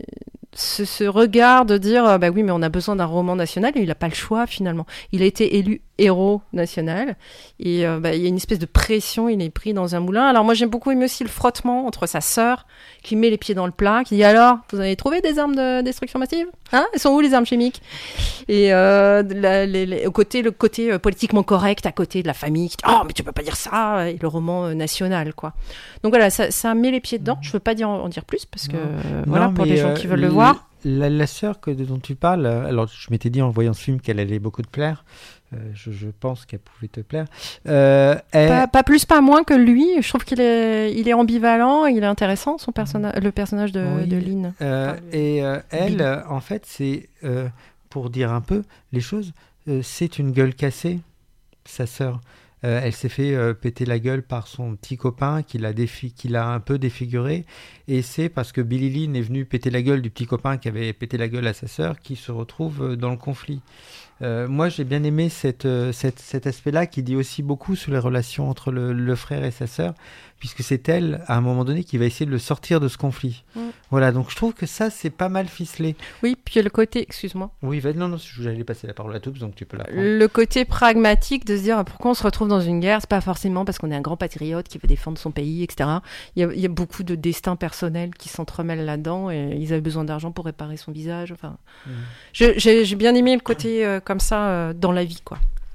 ce, ce regard de dire euh, bah oui, mais on a besoin d'un roman national, et il a pas le choix finalement. Il a été élu héros national et euh, bah, il y a une espèce de pression, il est pris dans un moulin. Alors moi j'aime beaucoup aimé aussi le frottement entre sa sœur qui met les pieds dans le plat, qui dit alors vous avez trouvé des armes de destruction massive, hein, elles sont où les armes chimiques? Et euh, la, les, les, au côté le côté euh, politiquement correct à côté de la famille qui dit oh mais tu peux pas dire ça, et le roman euh, national, quoi. Donc voilà, ça, ça met les pieds dedans. Je veux pas dire, en dire plus parce que euh, voilà, pour les gens euh, qui veulent le, le voir. La, la sœur que dont tu parles, alors je m'étais dit en voyant ce film qu'elle allait beaucoup te plaire. Euh, je, je pense qu'elle pouvait te plaire. Euh, elle... pas, pas plus, pas moins que lui. Je trouve qu'il est, il est ambivalent, il est intéressant, son personnage, le personnage de, oui. de Lynn. Euh, et euh, elle, euh, en fait, c'est, euh, pour dire un peu les choses, euh, c'est une gueule cassée, sa sœur. Euh, elle s'est fait euh, péter la gueule par son petit copain qui l'a, défi- qui l'a un peu défiguré. Et c'est parce que Billy Lynn est venu péter la gueule du petit copain qui avait pété la gueule à sa sœur qui se retrouve euh, dans le conflit. Euh, moi, j'ai bien aimé cette, euh, cette, cet aspect-là qui dit aussi beaucoup sur les relations entre le, le frère et sa sœur, puisque c'est elle, à un moment donné, qui va essayer de le sortir de ce conflit. Mmh. Voilà, donc je trouve que ça, c'est pas mal ficelé. Oui, puis le côté... Excuse-moi. Oui, va... non, non, j'allais passer la parole à Toups, donc tu peux la prendre. Le côté pragmatique de se dire pourquoi on se retrouve dans une guerre, c'est pas forcément parce qu'on est un grand patriote qui veut défendre son pays, et cetera. Il y a, il y a beaucoup de destins personnels qui s'entremêlent là-dedans, et ils avaient besoin d'argent pour réparer son visage. Enfin, mmh. je, j'ai, j'ai bien aimé le côté euh, comme ça euh, dans la vie, quoi.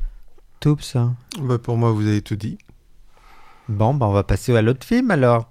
Toups, hein. Bah, pour moi, vous avez tout dit. Bon, bah on va passer à l'autre film alors.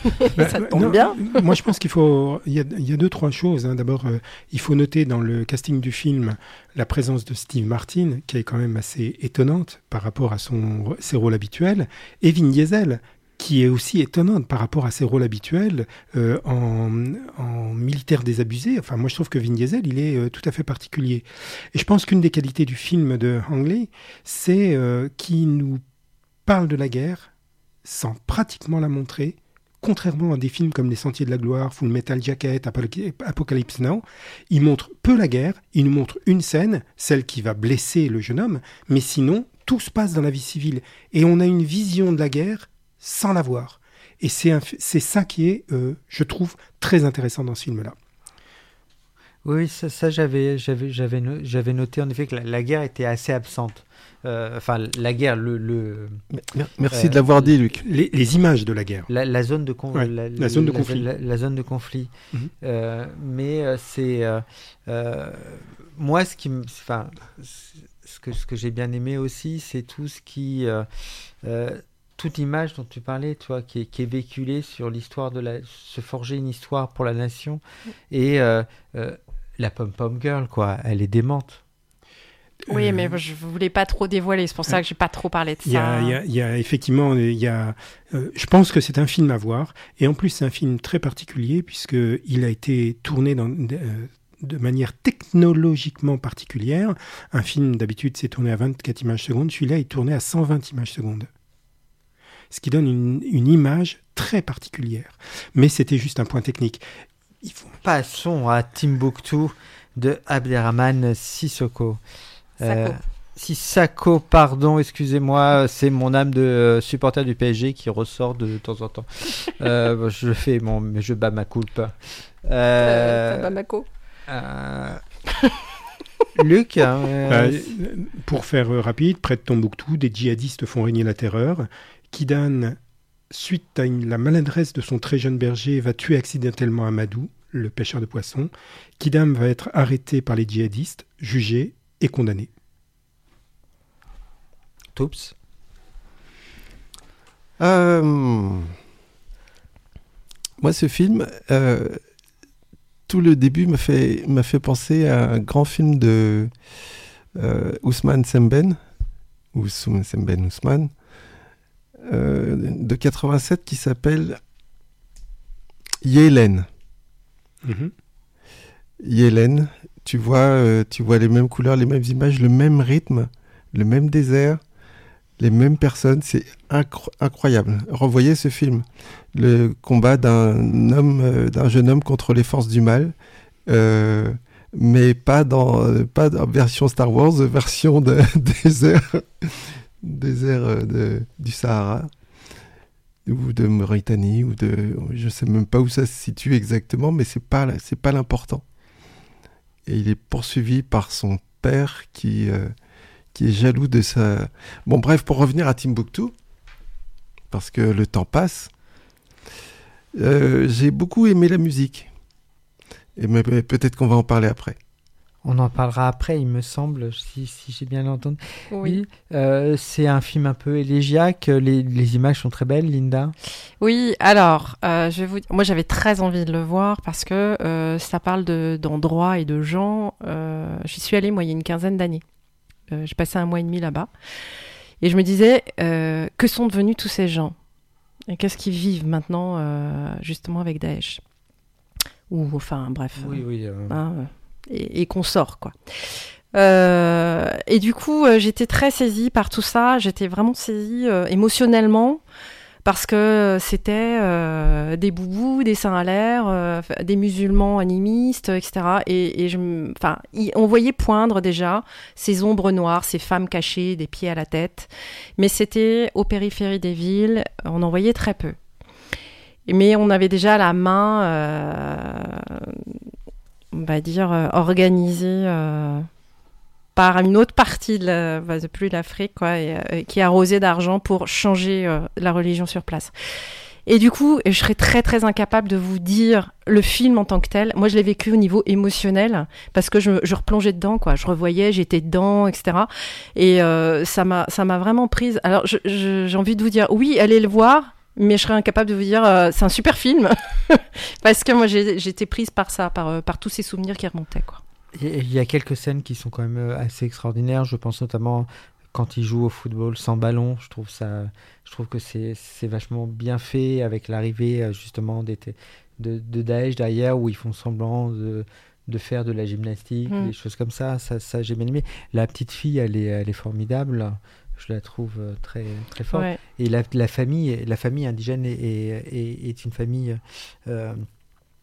Ça tombe non, bien. Moi, je pense qu'il faut. Il y a, il y a deux, trois choses. Hein. D'abord, euh, il faut noter dans le casting du film la présence de Steve Martin, qui est quand même assez étonnante par rapport à son, ses rôles habituels, et Vin Diesel, qui est aussi étonnante par rapport à ses rôles habituels euh, en, en militaire désabusé. Enfin, moi, je trouve que Vin Diesel, il est euh, tout à fait particulier. Et je pense qu'une des qualités du film de Ang Lee, c'est euh, qu'il nous parle de la guerre sans pratiquement la montrer, contrairement à des films comme Les Sentiers de la Gloire, Full Metal Jacket, Apocalypse Now. Il montre peu la guerre, il nous montre une scène, celle qui va blesser le jeune homme, mais sinon, tout se passe dans la vie civile. Et on a une vision de la guerre sans la voir. Et c'est, un, c'est ça qui est, euh, je trouve, très intéressant dans ce film-là. Oui, ça, ça j'avais, j'avais, j'avais, no- j'avais noté en effet que la, la guerre était assez absente. Euh, Enfin, la guerre, le... le Merci euh, de l'avoir dit, Luc. Les, les images de la guerre. La, la zone de con- Ouais, la, la zone de la- conflit. la- la zone de conflit. Mhm. Euh, mais euh, c'est euh, euh, moi ce qui me, enfin, ce que ce que j'ai bien aimé aussi, c'est tout ce qui euh, euh, toute image dont tu parlais, toi, qui est, qui est véhiculée sur l'histoire de la, se forger une histoire pour la nation. Et euh, euh, la pom pom girl, quoi, elle est démente. Oui, Euh, mais je voulais pas trop dévoiler, c'est pour ça que j'ai pas trop parlé de Il y a, ça. il y a- il y a effectivement, il y a, euh, je pense que c'est un film à voir. Et en plus, c'est un film très particulier puisqu'il a été tourné dans, euh, de manière technologiquement particulière. Un film, d'habitude, c'est tourné à vingt-quatre images secondes. Celui-là est tourné à cent vingt images secondes. Ce qui donne une, une image très particulière. Mais c'était juste un point technique. Il faut... Passons à Timbuktu de Abderrahmane Sissoko. Sako. Euh, Sissako, pardon, excusez-moi, c'est mon âme de euh, supporter du P S G qui ressort de, de temps en temps. Euh, je fais mon, mais je bats ma culpe. Euh, Euh, Bamako. euh, Luc, hein, euh, Euh, pour faire euh, rapide, près de Tombouctou, des djihadistes font régner la terreur. Kidane, suite à une- la maladresse de son très jeune berger, va tuer accidentellement Amadou, le pêcheur de poissons. Kidam va être arrêté par les djihadistes, jugé et condamné. Toups. Euh, Moi, ce film, euh, tout le début m'a fait, m'a fait penser à un grand film de euh, Ousmane Sembène, ou Soum- Sembène Ousmane, euh, de quatre-vingt-sept qui s'appelle Yélène. Mhm. Yélène, tu vois, euh, tu vois les mêmes couleurs, les mêmes images, le même rythme, le même désert, les mêmes personnes, c'est incro- incroyable. Revoyez ce film, le combat d'un homme, euh, d'un jeune homme contre les forces du mal, euh, mais pas dans, euh, pas dans version Star Wars, version de désert, désert euh, de, du Sahara ou de Mauritanie ou de, je sais même pas où ça se situe exactement, mais c'est pas, c'est pas l'important. Et il est poursuivi par son père qui, euh, qui est jaloux de sa... Bon, bref, pour revenir à Timbuktu, parce que le temps passe, euh, j'ai beaucoup aimé la musique. Et mais peut-être qu'on va en parler après. On en parlera après, il me semble, si, si j'ai bien entendu. Oui. Euh, c'est un film un peu élégiaque. Les, les images sont très belles, Linda. Oui, alors, euh, je vais vous... moi j'avais très envie de le voir parce que euh, ça parle de, d'endroits et de gens. Euh, j'y suis allée, moi, il y a une quinzaine d'années. Euh, j'ai passé un mois et demi là-bas. Et je me disais, euh, que sont devenus tous ces gens ? Et qu'est-ce qu'ils vivent maintenant, euh, justement, avec Daesh ? Ou, enfin, bref. Oui, euh, oui. euh, hein, euh, et, et qu'on sort, quoi. Euh, et du coup, euh, j'étais très saisie par tout ça. J'étais vraiment saisie euh, émotionnellement parce que c'était euh, des boubous, des seins à l'air, euh, des musulmans animistes, et cetera. Et, et je, m- enfin, y- on voyait poindre déjà ces ombres noires, ces femmes cachées, des pieds à la tête. Mais c'était aux périphéries des villes. On en voyait très peu. Mais on avait déjà la main, euh, on va dire, euh, organisée euh, par une autre partie de, la, bah, de plus l'Afrique, quoi, et, euh, qui est arrosée d'argent pour changer euh, la religion sur place. Et du coup, je serais très très incapable de vous dire le film en tant que tel. Moi, je l'ai vécu au niveau émotionnel parce que je, je replongeais dedans, quoi. Je revoyais, j'étais dedans, et cetera. Et euh, ça m'a ça m'a vraiment prise. Alors, je, je, j'ai envie de vous dire, oui, allez le voir. Mais je serais incapable de vous dire euh, c'est un super film parce que moi j'ai, j'étais prise par ça, par, euh, par tous ces souvenirs qui remontaient, quoi. Il y a quelques scènes qui sont quand même euh, assez extraordinaires. Je pense notamment quand il joue au football sans ballon. Je trouve ça, je trouve que c'est, c'est vachement bien fait avec l'arrivée euh, justement des, de, de Daesh derrière où ils font semblant de, de faire de la gymnastique, Mm. des choses comme ça. Ça, ça j'ai bien aimé. La petite fille, elle est, elle est formidable. Je la trouve euh, très, très forte. Ouais. Et la, la famille, la famille indigène est, est, est, est une famille euh,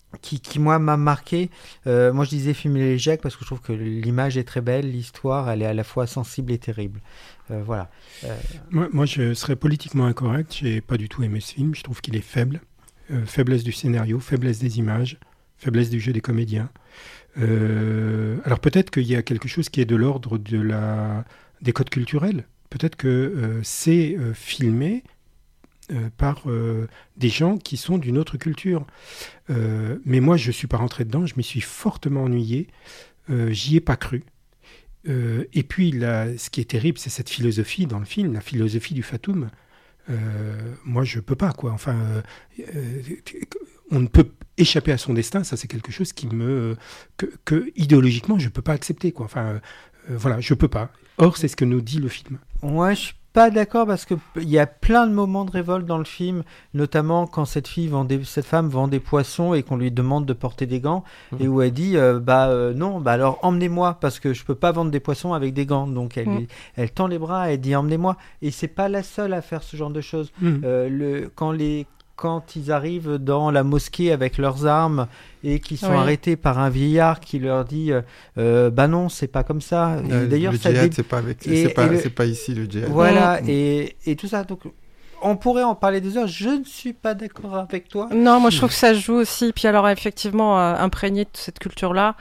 qui, qui moi m'a marqué. Euh, moi je disais film élégiaque parce que je trouve que l'image est très belle, l'histoire elle est à la fois sensible et terrible. Euh, voilà. Euh... Moi, moi je serais politiquement incorrect, j'ai pas du tout aimé ce film, je trouve qu'il est faible. Euh, faiblesse du scénario, faiblesse des images, faiblesse du jeu des comédiens. Euh, alors peut-être qu'il y a quelque chose qui est de l'ordre de la, des codes culturels. Peut-être que euh, c'est euh, filmé euh, par euh, des gens qui sont d'une autre culture. Euh, mais moi, je ne suis pas rentré dedans, je m'y suis fortement ennuyé, euh, j'y ai pas cru. Euh, et puis, là, ce qui est terrible, c'est cette philosophie dans le film, la philosophie du fatum. Euh, moi, je ne peux pas, quoi. Enfin, euh, euh, on ne peut échapper à son destin, ça c'est quelque chose qui me... que, que idéologiquement, je ne peux pas accepter, quoi. Enfin, euh, euh, voilà, je ne peux pas. Or, c'est ce que nous dit le film. Ouais, je suis pas d'accord parce que il y a plein de moments de révolte dans le film, notamment quand cette fille vend des, cette femme vend des poissons et qu'on lui demande de porter des gants mmh. et où elle dit euh, bah euh, non, bah alors emmenez-moi parce que je peux pas vendre des poissons avec des gants. Donc elle, mmh. elle tend les bras, elle dit emmenez-moi. Et c'est pas la seule à faire ce genre de choses. Mmh. Euh, le quand les quand ils arrivent dans la mosquée avec leurs armes et qui sont oui. arrêtés par un vieillard qui leur dit euh, bah non, c'est pas comme ça. Euh, D'ailleurs, le ça djihad, dé... c'est pas avec... et, c'est pas, le... c'est pas ici le djihad. Voilà, mmh. et, et tout ça. Donc, on pourrait en parler des heures. Je ne suis pas d'accord avec toi. Non, moi je trouve que ça joue aussi. Puis alors, effectivement, euh, imprégné de cette culture-là,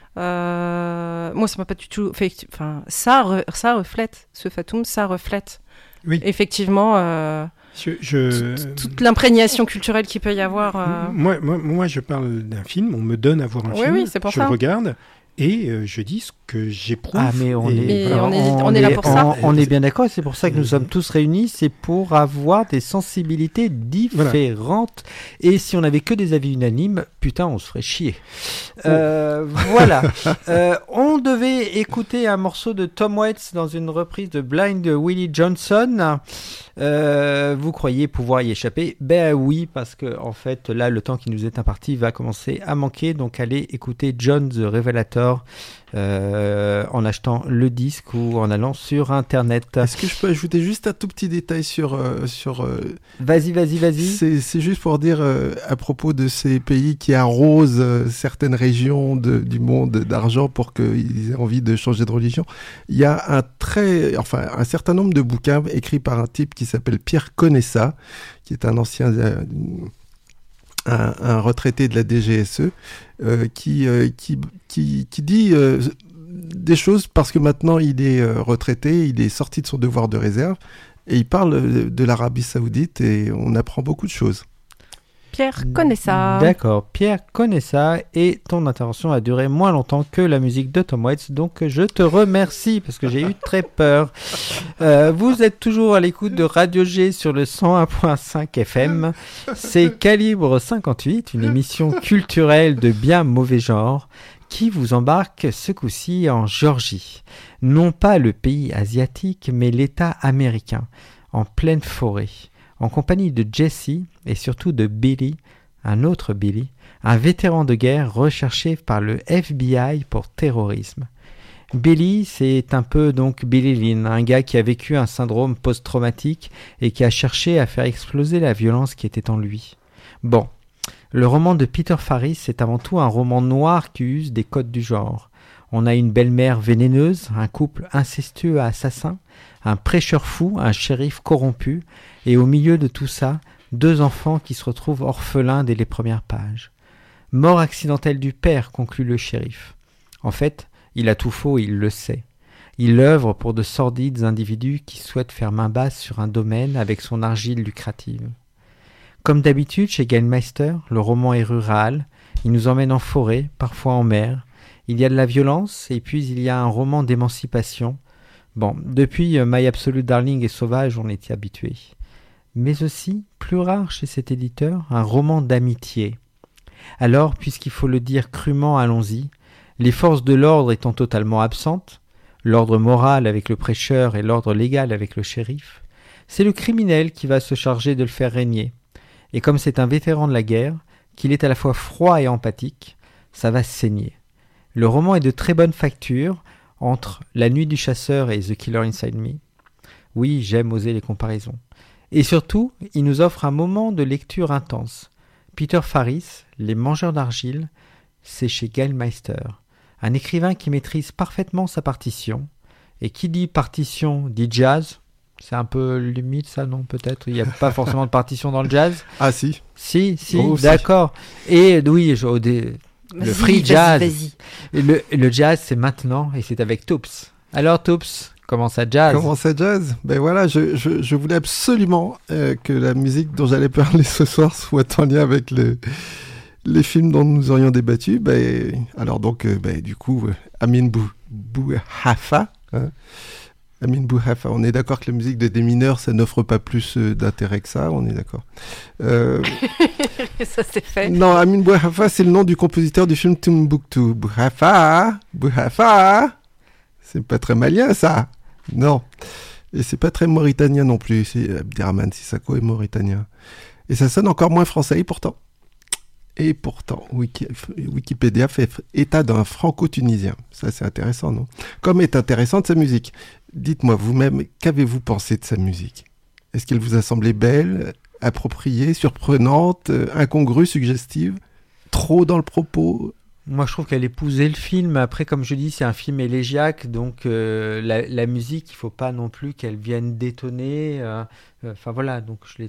euh, moi ça m'a pas du tout fait. Enfin, ça, re... ça reflète ce fatum, ça reflète. Oui. Effectivement. Euh... Je, je... Toute, toute l'imprégnation culturelle qu'il peut y avoir. Euh... Moi, moi, moi, je parle d'un film, on me donne à voir un oui, film, oui, c'est pour je ça. le regarde et euh, je dis ce que j'éprouve. Ah, mais on, et... est, et alors, on, est, on, on est là pour on, ça. On est bien d'accord, c'est pour ça que nous sommes tous réunis, c'est pour avoir des sensibilités différentes. Voilà. Et si on n'avait que des avis unanimes, putain, on se ferait chier. Oh. Euh, voilà. euh, on devait écouter un morceau de Tom Waits dans une reprise de Blind Willie Johnson. Euh, vous croyez pouvoir y échapper? Ben oui, parce que en fait, là, le temps qui nous est imparti va commencer à manquer. Donc, allez écouter John the Revelator euh, en achetant le disque ou en allant sur Internet. Est-ce que je peux ajouter juste un tout petit détail sur... Euh, sur euh, vas-y, vas-y, vas-y. C'est, c'est juste pour dire euh, à propos de ces pays qui arrosent euh, certaines régions de, du monde d'argent pour qu'ils aient envie de changer de religion. Il y a un très... Enfin, un certain nombre de bouquins écrits par un type qui qui s'appelle Pierre Conessa, qui est un ancien, euh, un, un retraité de la D G S E, euh, qui, euh, qui, qui, qui dit euh, des choses parce que maintenant il est euh, retraité, il est sorti de son devoir de réserve, et il parle de, de l'Arabie Saoudite et on apprend beaucoup de choses. Pierre Conessa. D'accord, Pierre Conessa, et ton intervention a duré moins longtemps que la musique de Tom Waits, donc je te remercie parce que j'ai eu très peur. Euh, vous êtes toujours à l'écoute de Radio G sur le cent un virgule cinq F M. C'est Calibre cinquante-huit, une émission culturelle de bien mauvais genre qui vous embarque ce coup-ci en Géorgie. Non pas le pays asiatique, mais l'État américain, en pleine forêt, en compagnie de Jesse et surtout de Billy, un autre Billy, un vétéran de guerre recherché par le F B I pour terrorisme. Billy, c'est un peu donc Billy Lynn, un gars qui a vécu un syndrome post-traumatique et qui a cherché à faire exploser la violence qui était en lui. Bon, le roman de Peter Farris est avant tout un roman noir qui use des codes du genre. On a une belle-mère vénéneuse, un couple incestueux à assassin, un prêcheur fou, un shérif corrompu, et au milieu de tout ça, deux enfants qui se retrouvent orphelins dès les premières pages. Mort accidentelle du père, conclut le shérif. En fait, il a tout faux et il le sait. Il œuvre pour de sordides individus qui souhaitent faire main basse sur un domaine avec son argile lucrative. Comme d'habitude chez Gallmeister, le roman est rural, il nous emmène en forêt, parfois en mer. Il y a de la violence et puis il y a un roman d'émancipation. Bon, depuis euh, My Absolute Darling et Sauvage, on était habitué. Mais aussi, plus rare chez cet éditeur, un roman d'amitié. Alors, puisqu'il faut le dire crûment, allons-y. Les forces de l'ordre étant totalement absentes, l'ordre moral avec le prêcheur et l'ordre légal avec le shérif, c'est le criminel qui va se charger de le faire régner. Et comme c'est un vétéran de la guerre, qu'il est à la fois froid et empathique, ça va saigner. Le roman est de très bonne facture, entre La Nuit du Chasseur et The Killer Inside Me. Oui, j'aime oser les comparaisons. Et surtout, il nous offre un moment de lecture intense. Peter Farris, Les Mangeurs d'Argile, c'est chez Gail Meister, un écrivain qui maîtrise parfaitement sa partition. Et qui dit partition dit jazz. C'est un peu limite ça, non, peut-être? Il n'y a pas forcément de partition dans le jazz. Ah si. Si, si, oh, d'accord. Si. Et oui, je, des, le Vas-y, free vas-y, jazz. vas-y. Et le, le jazz, c'est maintenant, et c'est avec Toops. Alors Toops, comment ça jazz? Comment ça jazz? Ben voilà, je, je, je voulais absolument euh, que la musique dont j'allais parler ce soir soit en lien avec le, les films dont nous aurions débattu. Ben, alors donc, euh, ben, du coup, euh, Amin Bou, Bouhafa, hein, Amin Bouhafa, on est d'accord que la musique de Des Mineurs, ça n'offre pas plus euh, d'intérêt que ça, on est d'accord. Euh... ça c'est fait. Non, Amin Bouhafa, c'est le nom du compositeur du film Timbuktu. Bouhafa, Bouhafa, c'est pas très malien ça. Non. Et c'est pas très mauritanien non plus. C'est Abderrahmane Sissako est mauritanien. Et ça sonne encore moins français, et pourtant. Et pourtant, Wiki, Wikipédia fait état d'un franco-tunisien. Ça, c'est intéressant, non? Comme est intéressante sa musique. Dites-moi vous-même, qu'avez-vous pensé de sa musique? Est-ce qu'elle vous a semblé belle, appropriée, surprenante, incongrue, suggestive? Trop dans le propos? Moi, je trouve qu'elle épousait le film. Après, comme je dis, c'est un film élégiaque, donc euh, la, la musique, il ne faut pas non plus qu'elle vienne détonner. Enfin, euh, euh, voilà, donc je l'ai...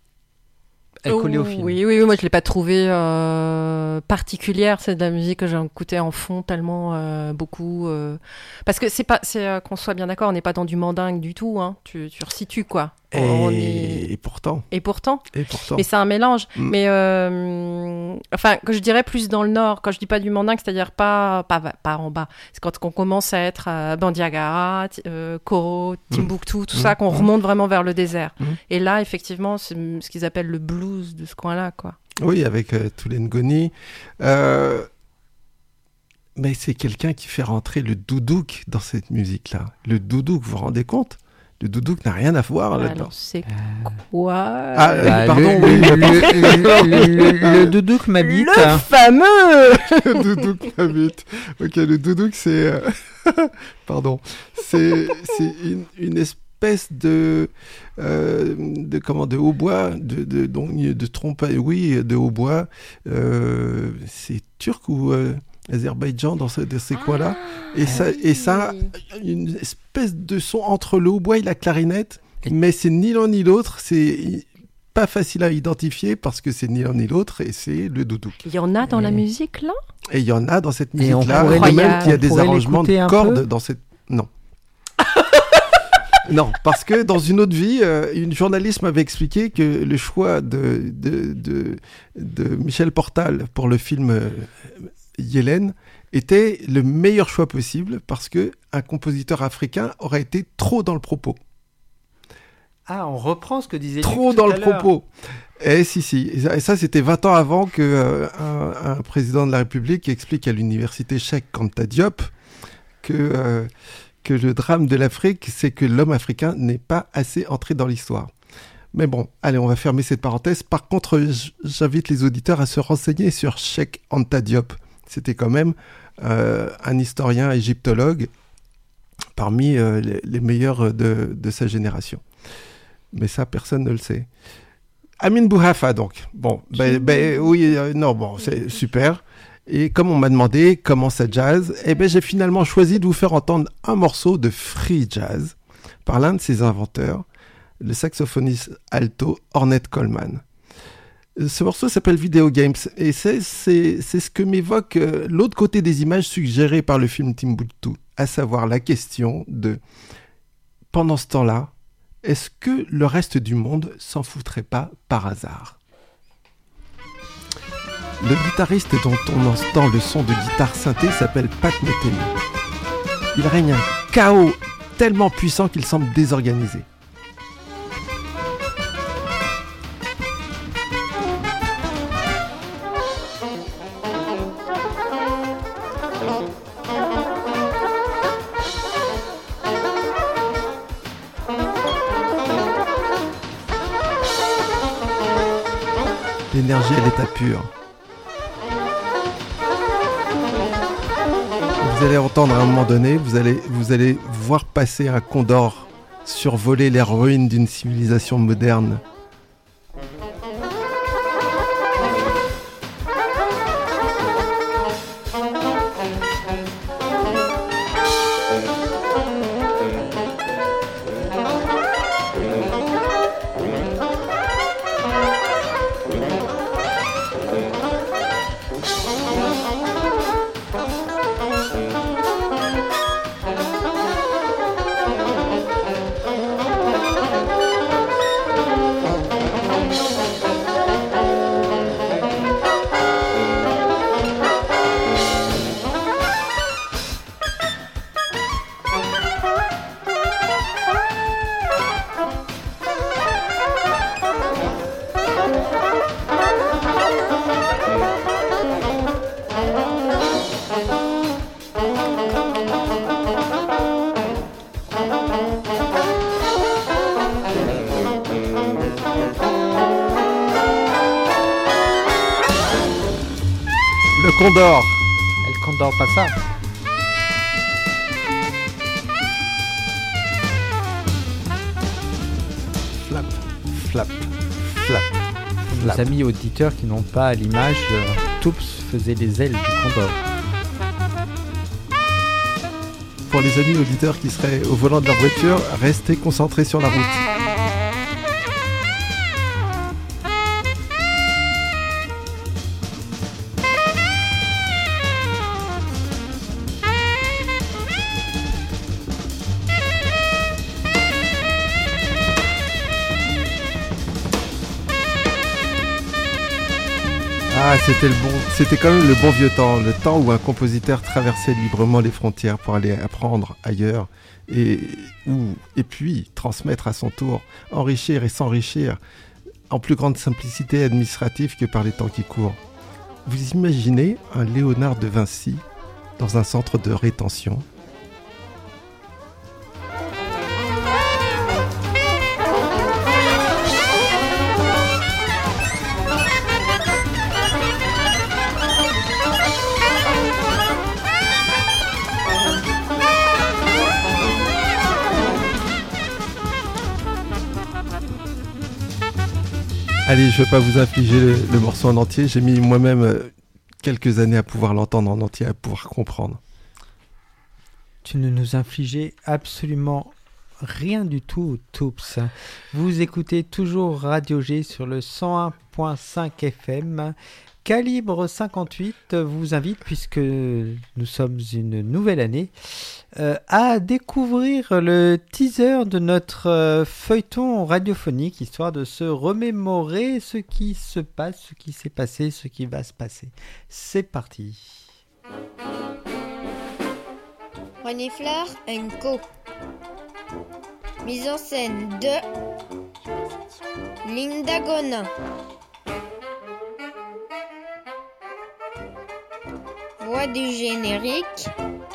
Elle collait au film. Oui, oui, oui, moi je l'ai pas trouvée euh, particulière. C'est de la musique que j'ai écoutée en fond tellement euh, beaucoup. Euh... Parce que c'est pas, c'est euh, qu'on soit bien d'accord, on n'est pas dans du mandingue du tout. Hein. Tu, tu resitues quoi. Et... On est... et pourtant. Et pourtant. Et pourtant. Mais c'est un mélange. Mm. Mais euh, enfin, que je dirais plus dans le nord. Quand je dis pas du mandingue, c'est-à-dire pas, pas, pas en bas. C'est quand on commence à être à Bandiagara, euh, Koro, Timbuktu, mm. tout mm. ça, qu'on mm. remonte vraiment vers le désert. Mm. Et là, effectivement, c'est ce qu'ils appellent le blues de ce coin-là, quoi. Oui, avec euh, tous les Ngoni. Euh... Mais c'est quelqu'un qui fait rentrer le doudouk dans cette musique-là. Le doudouk, vous vous rendez compte? Le doudouk n'a rien à voir là-dedans. Alors, c'est quoi? Ah, bah, pardon, le, oui. Le, le, le, le, le doudouk m'habite. Le hein. fameux Le doudouk m'habite. Ok, le doudouk, c'est... Euh... pardon. C'est, c'est une, une espèce de... Euh, de comment de hautbois, de, de, donc, de trompe... Oui, de hautbois. Euh, c'est turc ou... Euh... Azerbaïdjan dans, ce, dans ces ah, coins-là et ça, oui. et ça une espèce de son entre le hautbois et la clarinette, mais c'est ni l'un ni l'autre, c'est pas facile à identifier parce que c'est ni l'un ni l'autre et c'est le doudouk. Il y en a dans et... la musique là et il y en a dans cette musique et là, et même qu'il y a des arrangements de cordes dans cette... Non. Non, parce que dans une autre vie, euh, une journaliste m'avait expliqué que le choix de, de, de, de Michel Portal pour le film euh, Yélène était le meilleur choix possible parce que un compositeur africain aurait été trop dans le propos. Ah, on reprend ce que disait trop Luc dans tout le à l'heure. propos. Et si si, et ça, et ça c'était vingt ans avant que euh, un, un président de la République explique à l'université Cheikh Anta Diop que euh, que le drame de l'Afrique, c'est que l'homme africain n'est pas assez entré dans l'histoire. Mais bon, allez, on va fermer cette parenthèse. Par contre, j'invite les auditeurs à se renseigner sur Cheikh Anta Diop. C'était quand même euh, un historien égyptologue parmi euh, les, les meilleurs de, de sa génération. Mais ça, personne ne le sait. Amin Bouhafa, donc. Bon, ben, ben oui, euh, non, bon, c'est super. Et comme on m'a demandé comment ça jazz, eh ben, j'ai finalement choisi de vous faire entendre un morceau de free jazz par l'un de ses inventeurs, le saxophoniste alto Ornette Coleman. Ce morceau s'appelle Video Games et c'est, c'est, c'est ce que m'évoque euh, l'autre côté des images suggérées par le film Timbuktu, à savoir la question de, pendant ce temps-là, est-ce que le reste du monde s'en foutrait pas par hasard? Le guitariste dont on entend le son de guitare synthé s'appelle Pat Metheny. Il règne un chaos tellement puissant qu'il semble désorganisé. L'énergie à l'état pur. Vous allez entendre à un moment donné, vous allez, vous allez voir passer un condor survoler les ruines d'une civilisation moderne. Condor. El Condor pasa. Flap, flap, flap. Nos amis auditeurs qui n'ont pas l'image, euh, Toops faisait les ailes du Condor. Pour les amis auditeurs qui seraient au volant de leur voiture, restez concentrés sur la route. Ah, c'était le bon, c'était quand même le bon vieux temps, le temps où un compositeur traversait librement les frontières pour aller apprendre ailleurs et, ou, et puis transmettre à son tour, enrichir et s'enrichir en plus grande simplicité administrative que par les temps qui courent. Vous imaginez un Léonard de Vinci dans un centre de rétention ? Allez, je ne vais pas vous infliger le, le morceau en entier. J'ai mis moi-même euh, quelques années à pouvoir l'entendre en entier, à pouvoir comprendre. Tu ne nous infligeais absolument rien du tout, Toops. Vous écoutez toujours Radio G sur le cent un virgule cinq F M. Calibre cinquante-huit vous invite, puisque nous sommes une nouvelle année, euh, à découvrir le teaser de notre euh, feuilleton radiophonique, histoire de se remémorer ce qui se passe, ce qui s'est passé, ce qui va se passer. C'est parti. Renifleur and Co. Mise en scène de Linda Gonin. Voix du générique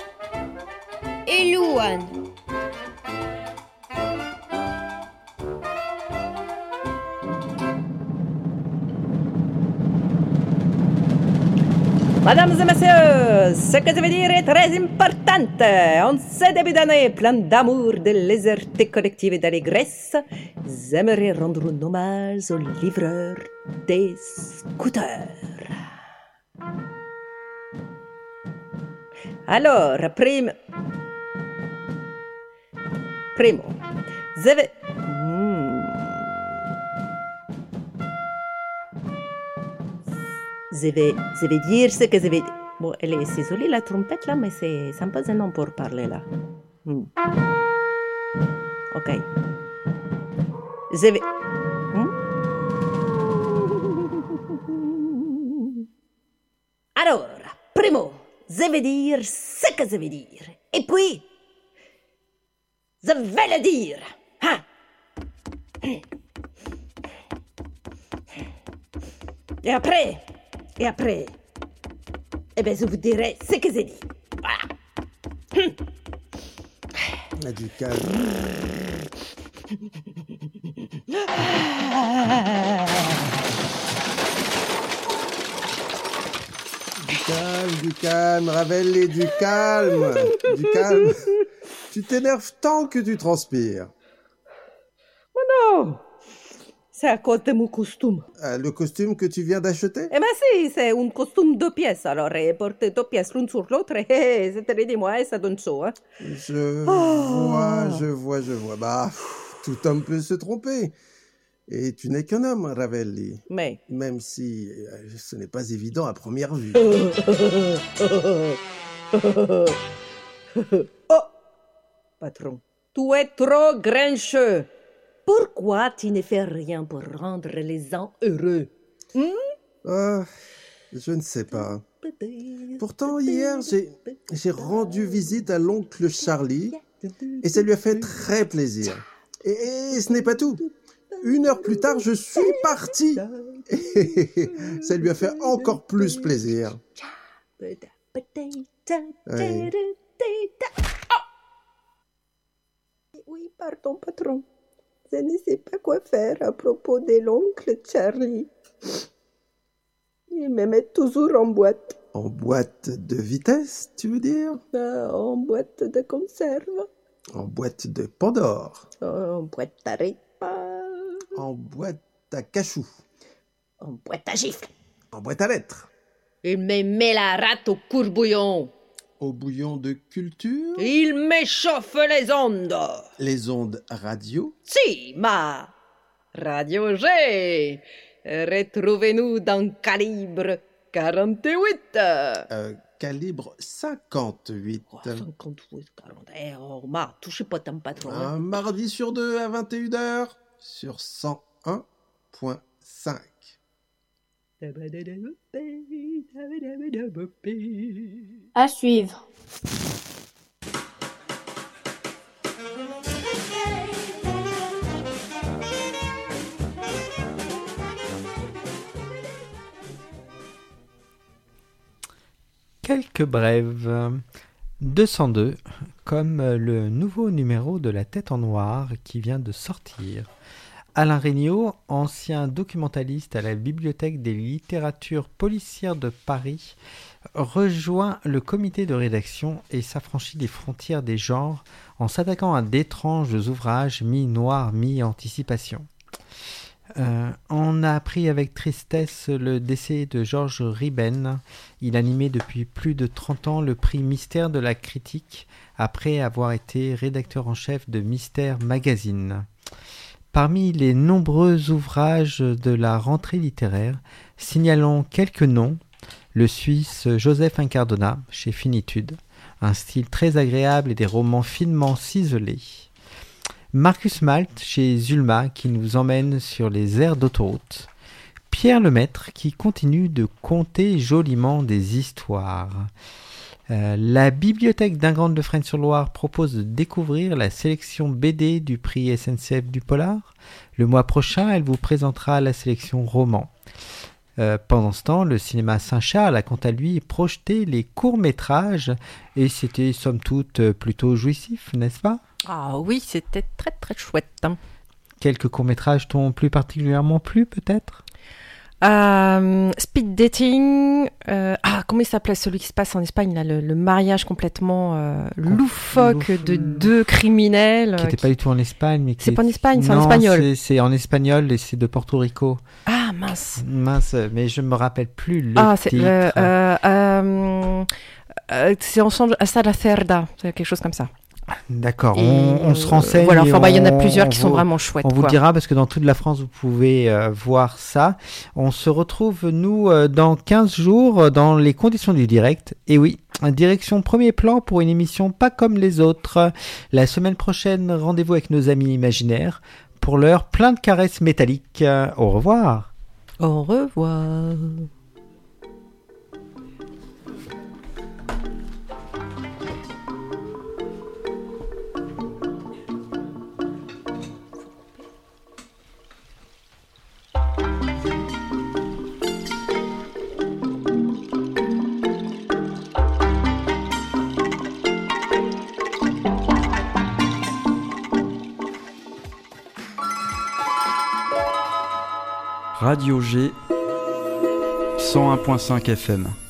et Louane. Mesdames et messieurs, ce que je veux dire est très important. En ce début d'année plein d'amour, de légèreté collective et d'allégresse, j'aimerais rendre un hommage aux livreurs des scooters. Alors, prime... Primo, je vais... Hmm. Je vais, je vais dire ce que je vais dire. Bon, elle est, c'est joli la trompette là, mais c'est, c'est un peu gênant pour parler là. Hmm. Ok. Je vais... Hmm? Alors, primo, je vais dire ce que je vais dire. Et puis, je vais le dire. Hein? Et après, et après, eh bien, je vous dirai ce que j'ai dit. Voilà. Ah, du calme. Du calme, du calme, Ravel, du calme, du calme. Tu t'énerves tant que tu transpires. Oh non! C'est à cause de mon costume. Euh, le costume que tu viens d'acheter? Eh bien si, c'est un costume deux pièces. Alors, et porter deux pièces l'une sur l'autre, et c'est très dis moi, et ça donne chaud. Hein. Je Oh. vois, je vois, je vois. Bah, pff, tout homme peut se tromper. Et tu n'es qu'un homme, Ravelli. Mais... Même si euh, ce n'est pas évident à première vue. Oh, patron, tu es trop grincheux. Pourquoi tu ne fais rien pour rendre les gens heureux? Hmm? Ah, je ne sais pas. Pourtant, hier, j'ai, j'ai rendu visite à l'oncle Charlie et ça lui a fait très plaisir. Et, et ce n'est pas tout. Une heure plus tard, je suis parti. Et ça lui a fait encore plus plaisir. Oui. Oui, pardon, patron. Je ne sais pas quoi faire à propos de l'oncle Charlie. Il me met toujours en boîte. En boîte de vitesse, tu veux dire? Euh, en boîte de conserve. En boîte de Pandore. En boîte à repas. En boîte à cachou. En boîte à gifles. En boîte à lettres. Il me met la rate au courbouillon. Au bouillon de culture. Il m'échauffe les ondes. Les ondes radio. Si, ma Radio G. Retrouvez-nous dans Calibre quarante-huit. Euh, calibre cinquante-huit. Oh, cinquante-huit, quarante. Eh, oh, ma, touchez pas ton patron. Un hein. mardi sur deux à vingt et une heures sur cent un point cinq. À suivre. Quelques brèves. deux cent deux, comme le nouveau numéro de La Tête en Noir qui vient de sortir. Alain Regnault, ancien documentaliste à la Bibliothèque des littératures policières de Paris, rejoint le comité de rédaction et s'affranchit des frontières des genres en s'attaquant à d'étranges ouvrages mi-noirs, mi-anticipation. Euh, on a appris avec tristesse le décès de Georges Riben. Il animait depuis plus de trente ans le prix Mystère de la critique après avoir été rédacteur en chef de Mystère Magazine. Parmi les nombreux ouvrages de la rentrée littéraire, signalons quelques noms. Le Suisse Joseph Incardona chez Finitude, un style très agréable et des romans finement ciselés. Marcus Malte chez Zulma qui nous emmène sur les aires d'autoroute. Pierre Lemaître qui continue de conter joliment des histoires. Euh, la bibliothèque d'Ingrande-de-Fresnes-sur-Loire propose de découvrir la sélection B D du prix S N C F du Polar. Le mois prochain, elle vous présentera la sélection roman. Euh, pendant ce temps, le cinéma Saint-Charles a quant à lui projeté les courts-métrages et c'était somme toute plutôt jouissif, n'est-ce pas? Ah oui, c'était très très chouette. Hein. Quelques courts-métrages t'ont plus particulièrement plu peut-être? Euh, speed dating. Euh, ah, comment il s'appelait celui qui se passe en Espagne là, le, le mariage complètement euh, loufoque Louf... de deux criminels. Qui n'était qui... pas du tout en Espagne, mais qui c'est est... pas en Espagne, c'est non, en espagnol. C'est, c'est en espagnol et c'est de Porto Rico. Ah mince. Mince, mais je me rappelle plus le ah, c'est titre. Le, euh, euh, euh, c'est ensemble Hasta la Cerda, c'est quelque chose comme ça. D'accord, et on, on se renseigne. Voilà, enfin, bah, il y en a on, plusieurs qui vous, sont vraiment chouettes. On vous quoi. dira parce que dans toute la France, vous pouvez euh, voir ça. On se retrouve, nous, euh, dans quinze jours, euh, dans les conditions du direct. Et oui, direction premier plan pour une émission pas comme les autres. La semaine prochaine, rendez-vous avec nos amis imaginaires. Pour l'heure, plein de caresses métalliques. Euh, au revoir. Au revoir. Radio G cent un point cinq F M.